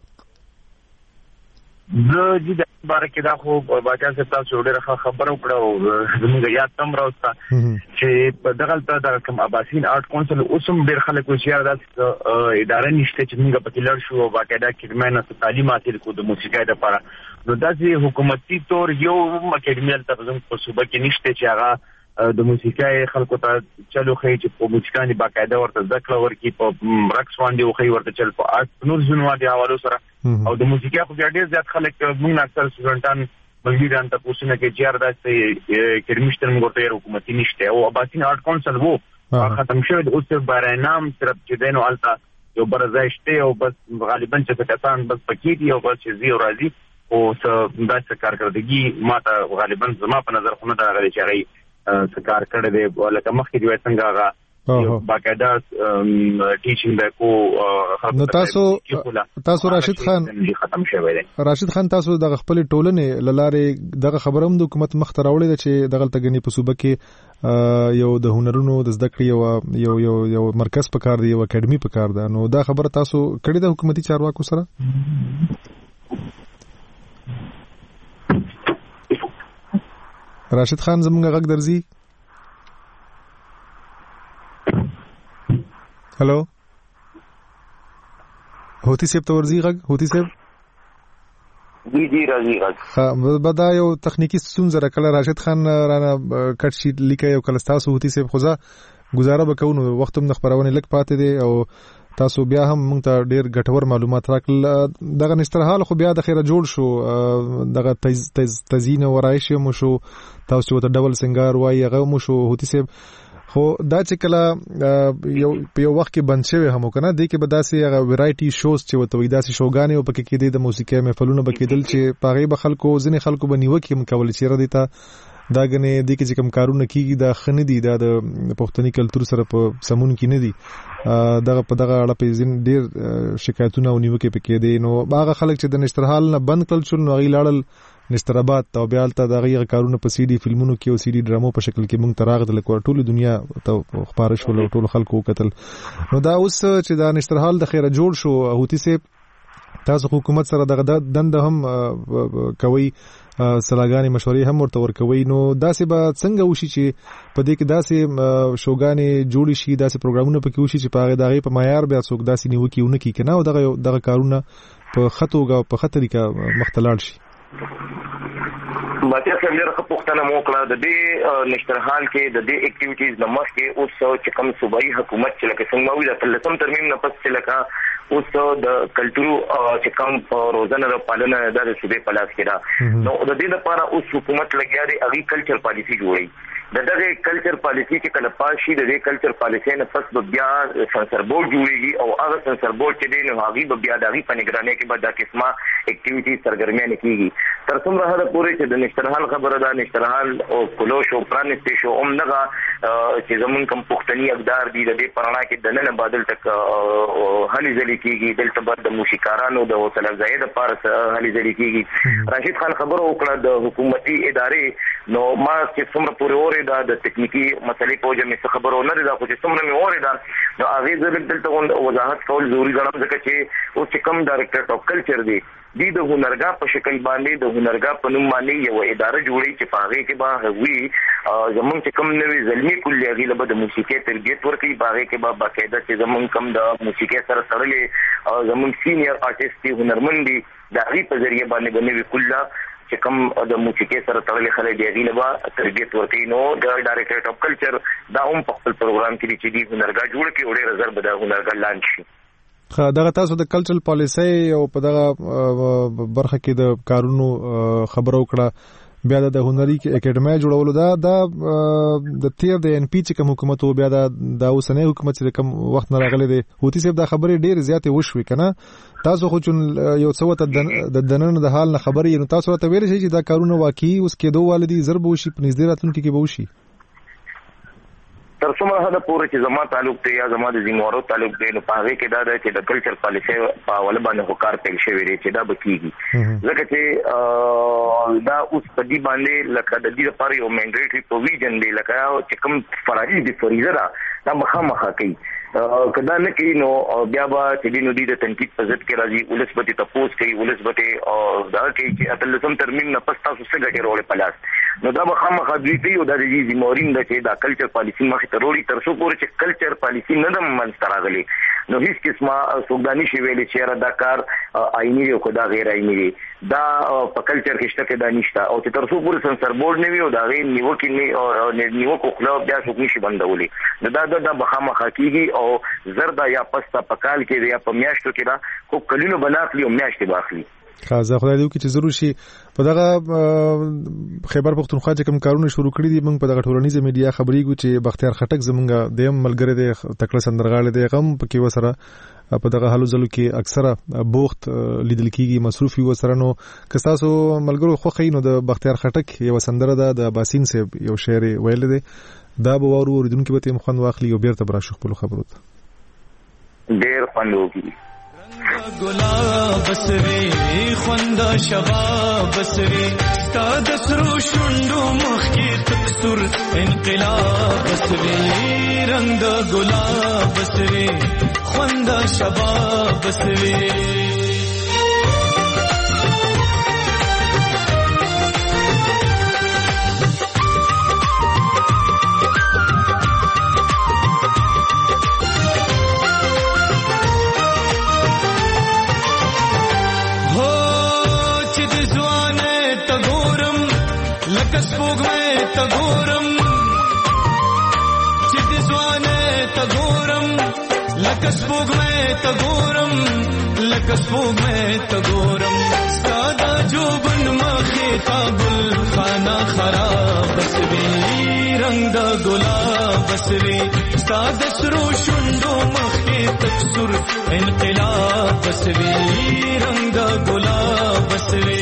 زه د بارکه دا خو باچا صاحب تاسو ډېر خبرو کړو زموږ یاد تم راوسته چې دغلته د کوم اباسین آرټ کونسل اوس هم ډېر خلک وشيار د ادارې نشته چې موږ پکې لړ شو باقاعده کډمنه تعلیم حاصل کو د موسیقي لپاره نو داسې حکومتي تور یو اکیډمیل ترزم په صوبه کې نشته چې هغه د موسیقي خلکو ته چلو خې چې په موسیقي باقاعده ورته ذکر ورکی په رقص باندې خې ورته چل په آرټ نور زونو باندې حوالو سره او د موسیقي خو ډېر زیات خلک موږ اکثر سټوډنټان ملګریان ته پوښتنه کوي چې داسې کډمیشتر موږ ته حکومتي نشته او اباسین آرټ کونسل وو ختم شوی اوس برای نام صرف چې دینو التا یو برزایشته او بس غالبا چې کسان بس پکې دي او بس چې زی او راضي او داسې کارکړدګي ماته غالبا زما په نظر خو نه دا غلي چې غي کار کړی دی لکه مخکې دی څنګه هغه باقاعده ټیچینګ به کو نو تاسو راشد خان ختم شوی دی. راشد خان تاسو د خپل ټولنې لاره دغه خبروم د حکومت مخ ته راوړی چې دغه تګنی په صوبه کې یو د هنرونو د زده کړې یو مرکز پکار دی یو اکیډمي پکار ده نو دا خبره تاسو کړی د حکومتي چارواکو سره؟ راشد خان زمونږ غږ درځي؟ هلو هوتی صاحب ته ورځي غږ؟ هوتی صاحب جی راځي غږ. بدا یو تخنیکی ستونزه راکله راشد خان رانه کټ شیټ لیکي او کله تاسو هوتی صاحب خو گزاره وکړو نو وخت هم د خبرونه لک پاتې دي او تاسو بیا هم موږ ته ډیر ګټور معلومات راکړل. دغه نسترحال خو بیا د خیره جوړ شو دغه تزیین ورایش مو شو تاسو ته ډبل سنگار وای هغه مو شو هوتی صاحب خو دا چې کله یو وخت کې بند شوی هم کنه د کې به داسې هغه ویرایټي شوز چې وته وې داسې شوګانې او پکې کې د موسیقي محفلونه بکیدل چې پاغي به خلکو ځنې خلکو بنیو کې مکول چې را دیتا دا غنه د کې چې کوم کارونه کیږي دا خنه دي دا د پښتني کلچر سره په سمون کې نه دي دغه په دغه اړه په ځین ډیر شکایتونه او نیوکه پکې دي نو هغه خلک چې د نشترحال نه بند کړل شول نو غي لاړل نستراباد او بیا الته دغه کارونه په سي ډي فلمونو کې او سي ډي ډرامو په شکل کې مونږ تراغد لکه ټول دنیا ته خبره شول او ټول خلکو قتل نو دا اوس چې دا نسترحال د خیره جوړ شو هوتی سه تاسو حکومت سره دغه دند هم کوي سلاګانی مشورې هم ورته ورکوي نو داسې به څنګه وشي چې په دې کې داسې شوګانی جوړ شي داسې پروګرامونه پکې وشي چې په دغه په معیار بیا څوک داسې نیوکي ونکي کنه او دغه کارونه په خطوګه په خطرې کې مختلال شي باطل سمجر خو پښتنه موکړه د دې نشترحال کې د دې اکټیویټیز د مخ کې اوس چې کوم صوبایي حکومت چې لکه څنګه وي د تلسم ترمیم نه پس چې لکه اوس د کلچرو چې کوم روزانه د پالنه د صوبې په لاس کې ده نو د دې لپاره اوس حکومت لګیا دی اګریکلچر پالیسی جوړي دغه کلچر پالیسی چې کله پاس شي د دې کلچر پالیسی نه پس بیا سنسر بورډ جوړيږي او هغه سنسر بورډ چې دی نو هغه بیا دغه په نگرانی کې به د قسمه اکټیویټیز سرګرمیان کیږي تر څومره هغه پورې چې د نشترحال خبره ده نشترحال او کلوش او پرانستې شو عمدغه چې زمون کم پښتني اقدار دي د دې پرانا کې د نن بادل تک هلي ځلې کیږي دلته بعد د موشکارانو د حوصله افزایی لپاره هلي ځلې کیږي راشد خان خبره وکړه د حکومتي ادارې نو ما چې څومره پورې د تکنیکی مسلې په وجه مې خبرو نه ده خو چې څومره مې اوریدا نو هغه ځل دلته وضاحت کول ضروري ګڼم ځکه چې او چې کوم ډایرکټر اف کلچر دی د هنرګا په شکل باندې د هنرګا په نوم باندې یو اداره جوړي چې پاغه کې به وي زمونږ چې کوم نوې زلمی کلیه غي له د موسیقي تربیت ورکړي پاغه کې به باقاعده چې زمونږ کوم د موسیقي سره تړلې زمونږ سینیئر آرټیست هنرمند دي د غي په ذریعہ باندې بنوي کله چې کوم د موسیقي سره تړلې خلک دی غي له تربیت ورکړي نو د ډایرکټر اف کلچر دا هم په خپل پروګرام کې چې دی هنرګا جوړ کړي او ډېر زر به د هنرګا لانچ شي دغه تاسو د کلچرل پالیسی او په دغه برخه کې د کارونو خبرو کړه بیا د هنري اکیډمي جوړولو دا د تیر د ان پی چې کوم حکومت او بیا د اوسنۍ حکومت چې کوم وخت نه راغلي دي هوتی صاحب دا خبرې ډېر زیاتې وشوي کنه تاسو خو چې یو څه ته د دنن د حال نه خبرې نو تاسو ته ویل شي چې دا کارونه واقعي اوس کېدو والدي ضرب وشي په نږدې راتلونکي کې به وشي تر څومره هدا پورې چې زما تعلق دی یا زما د زموارو تعلق دی نو پاره کې دا چې د کلچر پالیسی په اول باندې هوکار پیل شوی دی چې دا بکیږي ځکه چې دا اوس په دې باندې لکه د دې لپاره یو مینډیټری پروویژن دی لکه چې کوم فرایض دي فریضه دا مخامخ کوي کدا نه کوي نو بیا به چې دینو دي د تنقید په ضد کې راځي ولس به تاسو کوي ولس به دا کوي چې اتلسم ترمیم نه پس تاسو څه ګټه وروړي پلاس نو دا مخامخ دوی کوي او د دې زمورین د چې دا کلچر پالیسی مخ ته وروړي تر څو پورې چې کلچر پالیسی نه د منځ راغلي نو هیڅ قسمه سوګداني شي ویلي چې دا کار آئینی او کدا غیر آئینی دی دا په کلچر کې شته کې دا نشته او چې تر څو پورې سنسر بورډ نه وي او دا غیر نیوکو خلا بیا څوک نشي بندولي دا مخامخ کیږي او زردا یا پستا پکال کې یا په میاشتو کې دا خو کلینو بناخلی او میاشتې باخلی خاصه خدای دې چې ضرور شي په دغه خیبر پختونخوا چې کوم کارونه شروع کړی دي موږ په دغه ټولنیزه میډیا خبرېږو چې بختیار خټک زمونږ د ملګری دی تکړه سندرغاړی دی غم پکې وسره په دغه حالو ځلو کې اکثره بوخت لیدل کیږي مصروفي وسره نو که تاسو ملګرو خو خینو د بختیار خټک یو سندره ده د باسین صاحب یو شعر ویل دي دا به ورو اوریدونکو به تم خوند واخلي او بیرته براشو خپل خبرو ته ډېر خوندوږي گلاب بسری خوندا شباب بسری ستاد سرو شوندو مخی تکسر انقلاب بسری رنگ گلاب بسری خوندا شباب بسری سپوږ مې تګورم چې د ځوانه تګورم لکه سپوږ مې تګورم لکه سپوږ مې تګورم ساده جوبن مخې تا ګل خانه خراب بسوي رنگ د ګلاب بسوي ساده سرو شوندو مخې تکسر انقلاب بسوي رنگ د ګلاب بسوي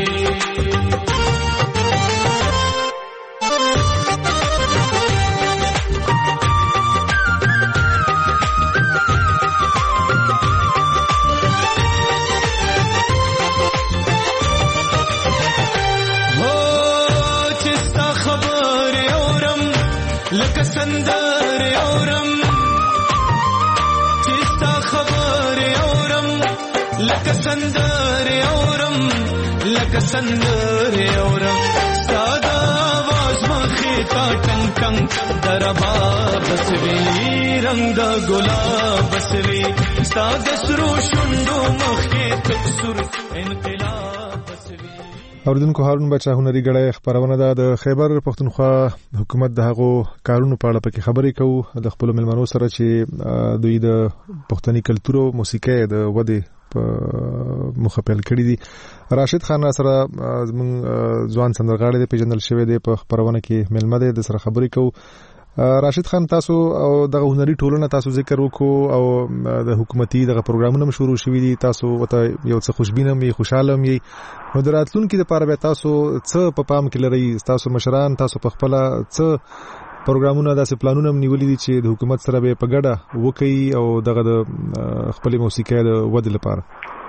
سندر اورم چستا خبر اورم لکه سندره اورم لکه سندره اورم ساده आवाज مخې تا ټنګ ټنګ دربا بسوي رنگ د ګلاب بسوي ساده سرو شوندو مخې تکسر انقلاب بسوي. اوریدونکو هارون بچا هنري غړې خبرونه ده د خیبر پختونخوا حکومت د هغو کارونو په اړه پکې خبرې کوو د خپل ملمنو سره چې دوی د پښتني کلتور او موسیقي د وده په مخابل کړی دي. راشد خان سره زمون ځوان سندرغاړي د پیژندل شوی دی په خبرونه کې ملمه ده د سره خبرې کوو. راشد خان تاسو او د هنري ټولنه تاسو ذکر وکړو او د حکومتي د پروګرامونو شروع شوي دي تاسو وته یو څه خوشبینه می خوشاله می نو دراتلونکو د لپاره به تاسو څه په پام کې لري تاسو مشران تاسو په خپل څه پروګرامونه داسې پلانونه نیولې دي چې د حکومت سره به په ګډه وکړي او دغه د خپل موسیقي د ودې لپاره.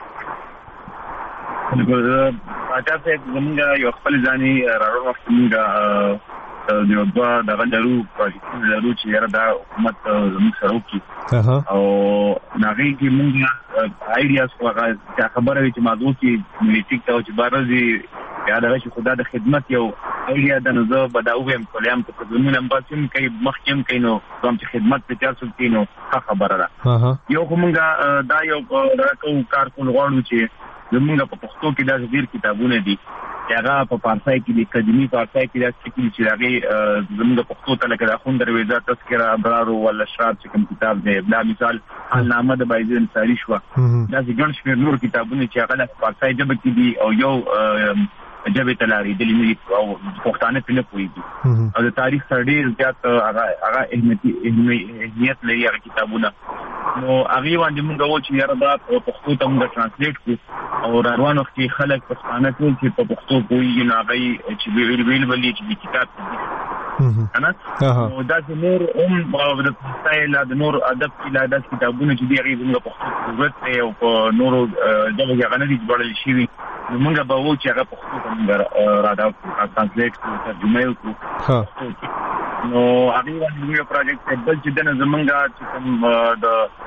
تاسو زموږ یو خپل ځاني راړو وخت موږ یو دوا دغه درو پروژې درو چې یاره دا حکومت زموږ سره وکړي او ناغي کې موږ آیډیاز خبره وي چې موضوع کې ټیک ته چې بارزي یا دا چې خدای د خدمت یو ایډیا د نظر بداوم کولم په زمونږ هم باسم کوي مخکیم کینو کوم چې خدمت په چارڅ کینو خبره ده یو کومه دا یو راکو کارکون غواړو چې زمونږ په پښتو کې دا ډیر کتابونه دي هغه په فارسی کې د قدیمی فارسی کې دا چې هغه زموږ پښتو ته لکه د خوند دروازه تذکرہ ابرار او الاشرار چې کوم کتاب دی بلا مثال النامه د بایزید انصاری شو دا ځګن شمیر نور کتابونه چې هغه د فارسی ژبه کې دي او یو جبه تلاری د لینی او پښتانه په نه پويږي او د تاریخ سره ډیر زیات هغه اهمیت لري هغه کتابونه نو هغه باندې موږ وو چې یاره دا پښتو ته موږ ترانسلیټ کړو او روان وخت خلک پښتانه ټول چې په پښتو پويږي نو هغه چې ویل ولې چې کتاب انا نو دا نور د ستایل د نور ادب کې لا د کتابونو چې دی هغه موږ پښتو ضرورت دی او نور دغه غنډې جوړل شي نو موږ به وو چې هغه پښتو ته موږ راډا ترانسلیټ کړو ترجمه وکړو نو هغه یو پروژیکټ بل چې د زمونږ چې کوم د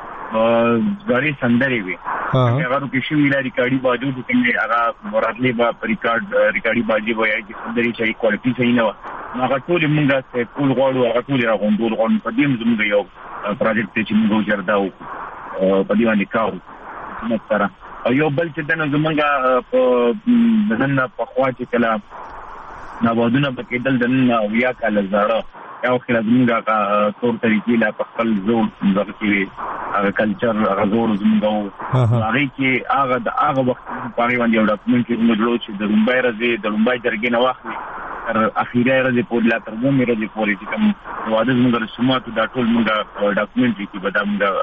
غړي سندري وي هغه کې شي ویلا ریکارډي باجو چې هغه مرادلې با ریکارډي باجي وایي چې سندري چې کوالټي صحیح نه و هغه ټول موږ ته ټول غواړو هغه ټول راغونډول غواړو په دې زموږ یو پروژیکټ چې موږ جوړداو په دې باندې کارو مثلا یو بل چې د زمونږ په نن په خوا چې کله نوادونه په کېدل د نن ویا کال زړه یو خلک زمونږ تور طریقې لا په خپل زور زغ کې هغه کلچر هغه زور زمونږ هغه کې هغه د هغه وخت په اړه باندې یو ډاکومنټ چې موږ جوړو چې د لومبای راځي د لومبای درګې نه واخلي تر اخیری راځي په لا تر موږ راځي پورې چې کوم واده زمونږ رسومات دا ټول موږ ډاکومنټ کې به دا موږ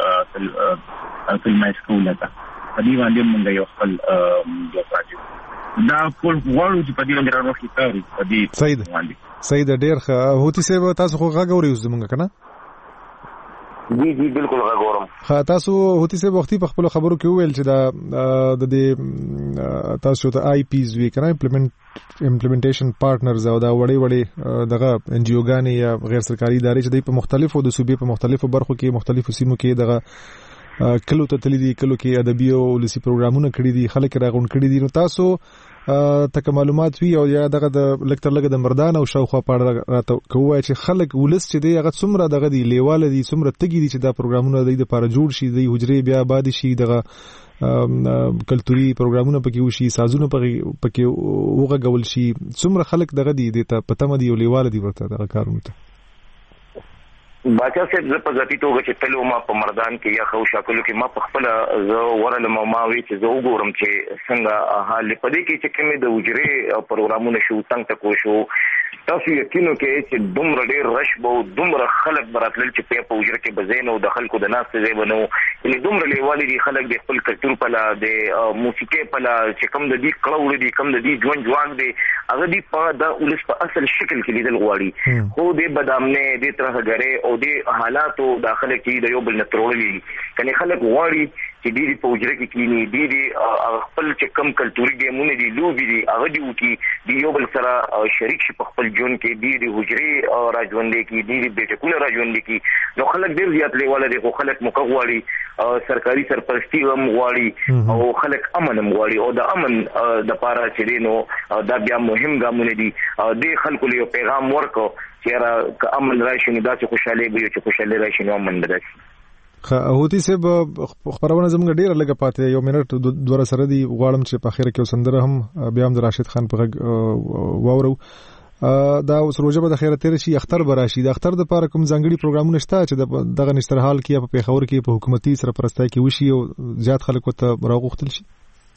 فلمای سکول لته په دې باندې موږ یو خپل یو پروژه دا ټول غواړو چې په دې باندې راوخی کاری په دې باندې صحیح ده ډیر ښه هوتی سه تاسو خو غاګوري اوس زمونږ کنه جی بالکل غاګورم تاسو هوتی سه وختي په خپل خبرو کې ویل چې دا د دې تاسو ته آی پیز وی کنه امپلیمنټیشن پارټنرز او دا وړي دغه ان جی اوګانی یا غیر سرکاري ادارې چې د مختلفو د صوبې په مختلفو برخو کې مختلفو سیمو کې دغه کلو ته تللی دي کلو کې ادبي او لسی پروګرامونه کړی دي خلک راغون کړی دي نو تاسو تک معلومات وی او یا دغه د لکتر لګ د مردان او شاوخوا پاړه راته کوی چې خلک ولس چې دی هغه څومره دغه دی لیواله دي څومره تګي دي چې دا پروګرامونه د لپاره جوړ شي د حجرې بیا آباد شي دغه کلتوري پروګرامونه پکې وشي سازونه پکې وغږول شي څومره خلک دغه دی ته پته مې دی لیواله دي ورته دغه کارونه ته باچا صاحب زه په ذاتي توګه چې تلو ما په مردان کې یا خو شاکلو کې ما په خپل زه ورلم ما وی چې زه وګورم چې څنګه حال پدې کې چې کومه د وجري پروګرامونه شو څنګه تکو شو تاسو یقینو کې چې دومره ډېر رش بو دومره خلک براتل چې په وجره کې بزینو د خلکو د ناس ته بنو یعنی دومره لیوالي دي خلک د خپل کلچر په لا د موسیقي په لا چې کوم د دې کړهول دي کوم د دې ژوند ځواک دي هغه دی په د ولس په اصل شکل کې لیدل غواړي خو د بدامنه د طرح غره او د حالاتو داخله کې د یو بل نترولي کني خلک غواړي چې ډېری په حجره کې کینی ډېری خپل چې کم کلتوري ګیمونه دي لوبي دي هغه دی وکي دی یو بل سره شریک شي په خپل ژوند کې ډېری حجرې راځوندې کې ډېری بیٹکونه راځوندې کې نو خلک ډېر زیات لیواله دي خو خلک موقع غواړي سرکاري سرپرستی هم غواړي او خلک امن هم غواړي او د امن د پاره چې نو دا بیا مهم ګامونه دي د خلکو له پیغام ورکو چې را امن راشي نو داسې خوشاله وي چې خوشاله راشي نو امن بداسي هوتی صاحب خبرونه زموږ ډیره لګه پاتې یو منټ دوره سره دی غواړم چې په اخر کې وسندره هم بیا هم د راشد خان په واورو دا اوس روزه به د خیرت تیر شي اختر براشي د اختر د پاره کوم ځانګړي پروګرامونه شته چې دغه نشترحال کې په پیښور کې په حکومتي سرپرستۍ کې وشي او زیات خلک ته راغوښتل شي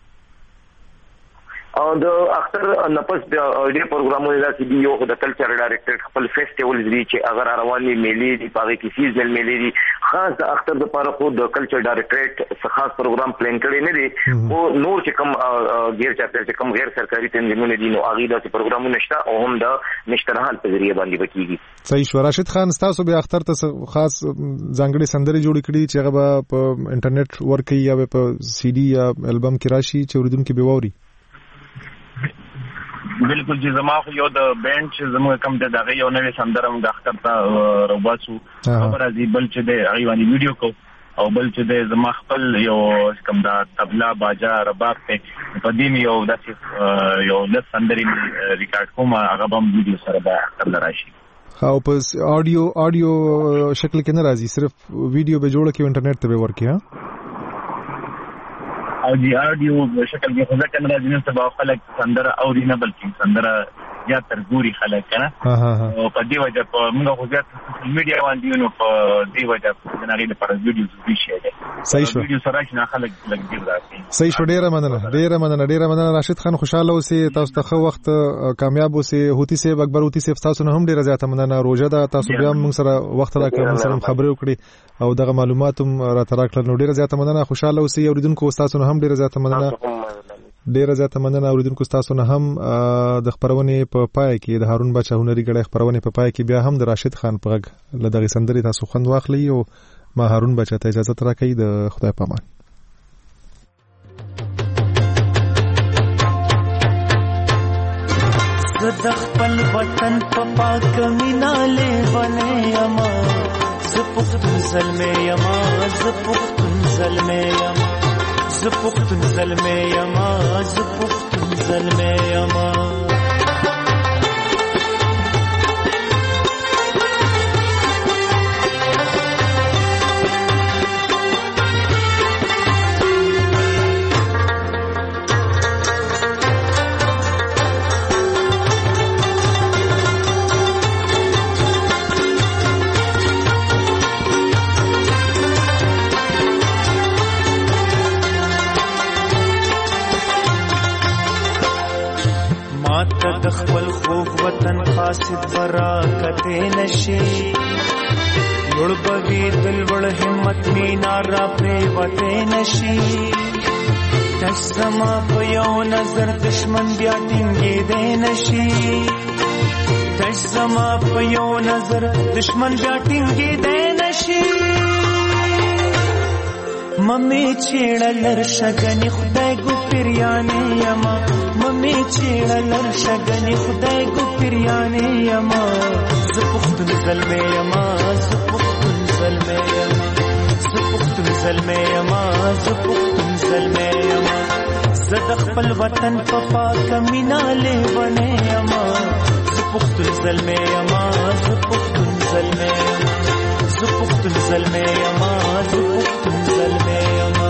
د اختر نفس د ډېر پروګرامونه داسې دي یو د کلچر ډایرکټر خپل فیسټیوالز دي چې اگر رواني میلې دي پاره کې سیزنل میلې دي خاص د اختر د پاره خو د کلچر ډایرکټریټ څخه خاص پروګرام پلان کړی نه دي او نور چې کوم غیر چاپیر چې کوم غیر سرکاري تنظیمونه دي نو هغه داسې پروګرامونه شته او هم د نشترحال په ذریعہ باندې وکړي. صحیح شو. راشد خان تاسو به اختر ته خاص ځانګړي سندري جوړ کړي چې هغه په انټرنیټ ورکړي یا په سی ډي یا البم کې راشي چې اوریدونکو به ووري. بالکل چې زما خو یو د بینډ چې زموږ کم د دغه یو نوې سندره موږ اختر ته روباسو خبر ازي بل چې د ایواني ویډیو کو او بل چې د زما خپل یو کم دا طبلا باجا رباب په قدیم یو داسې یو د سندري ریکارډ کوم هغه هم ویډیو سره به اختر راشي او په اډیو شکل کې نه راځي صرف ویډیو به جوړ کې انټرنیټ ته به ورکی ها او دی اډیو شکل کې خو ځکه نه راځي چې به خلک سندره اوري نه بلکې سندره یا ترګوري خلک کنه او په دی وجه په موږ خو ځات سوشل میډیا باندې نو په دی وجه د نړۍ لپاره ویډیوز وی شي صحیح شو ویډیو سره چې خلک لګي راځي صحیح شو. ډیره مننه راشد خان خوشاله اوسئ تاسو ته خو وخت کامیاب اوسئ. هوتی صاحب اکبر هوتی صاحب تاسو نه هم ډیره زیاته مننه روزه ده تاسو بیا موږ سره وخت راکړئ موږ سره خبرې وکړي او دغه معلومات هم راته راکړل نو ډیره زیاته مننه خوشاله اوسئ. اوریدونکو تاسو نه هم ډیره زیاته مننه اوریدونکو تاسو نه هم د خبرونه په پای کې د هارون بچا هنري ګړې خبرونه په پای کې بیا هم د راشد خان په غږ لدغه سندري تاسو خوند واخلئ او ما هارون بچا ته اجازه تراکې د خدای پامان. زه خپل وطن په پاک میناله ونه یما زه پختون زلمه یما زه پختون زلمه یما زه پختون زلمه یما زه پختون زلمه یما د خپل خوږ وطن قاصد براکت نشي لوړ بوي دلوړ همت مینا را پریوت نشي تسما په یو نظر دشمن بیا ټینګې دې نشي تسما په یو نظر دشمن بیا ټینګې دې نشي ممې چېړل شګنې خدای ګو پریانې یما ممې چېړل شګنې خدای ګو پریانې یما زه پختون زلمه یما زه پختون زلمه یما زه پختون زلمه یما زه پختون زلمه یما زه د خپل وطن په پاک میناله ونه یما زه پختون زلمه یما زه پختون زلمه یما زه پختون زلمه یما زه پختون زلمه یما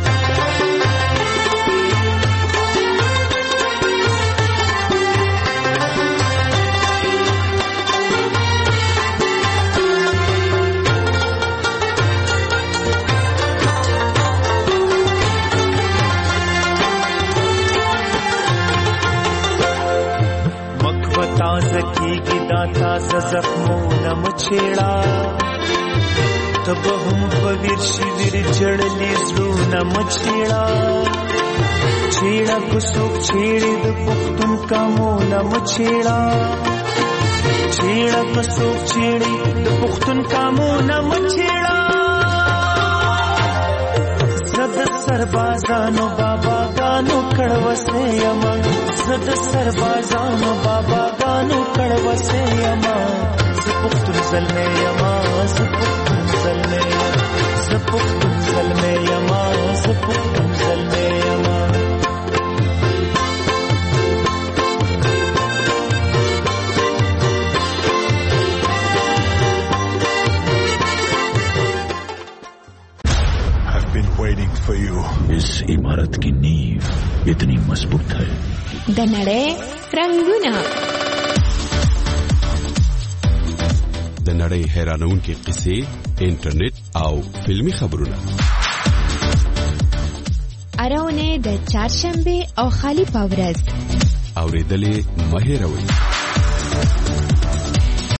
زکیږي دا تازه زخمونه مچېړه تب هم په ورشي ور جړلې زړونه مچېړه چېړه کو څوک چېړې د پښتون کامونه مچېړه چېړه کو څوک چېړې د پښتون کامونه مچېړه زه زد سربازانو بابا گانو کړوسه یما زد سربازانو بابا گانو کړوسه یما زپختون زلمه یما زپختون زلمه زپختون زلمه یما زپختون زلمه یما waiting for you. इस इमारत की नींव इतनी मजबूत है. د نړۍ رنگونه د نړۍ حیرانونکې قصې انټرنیټ او فلمی خبرونه اراونه د چهارشنبه او خالی پاورز اوریدلې مهیروي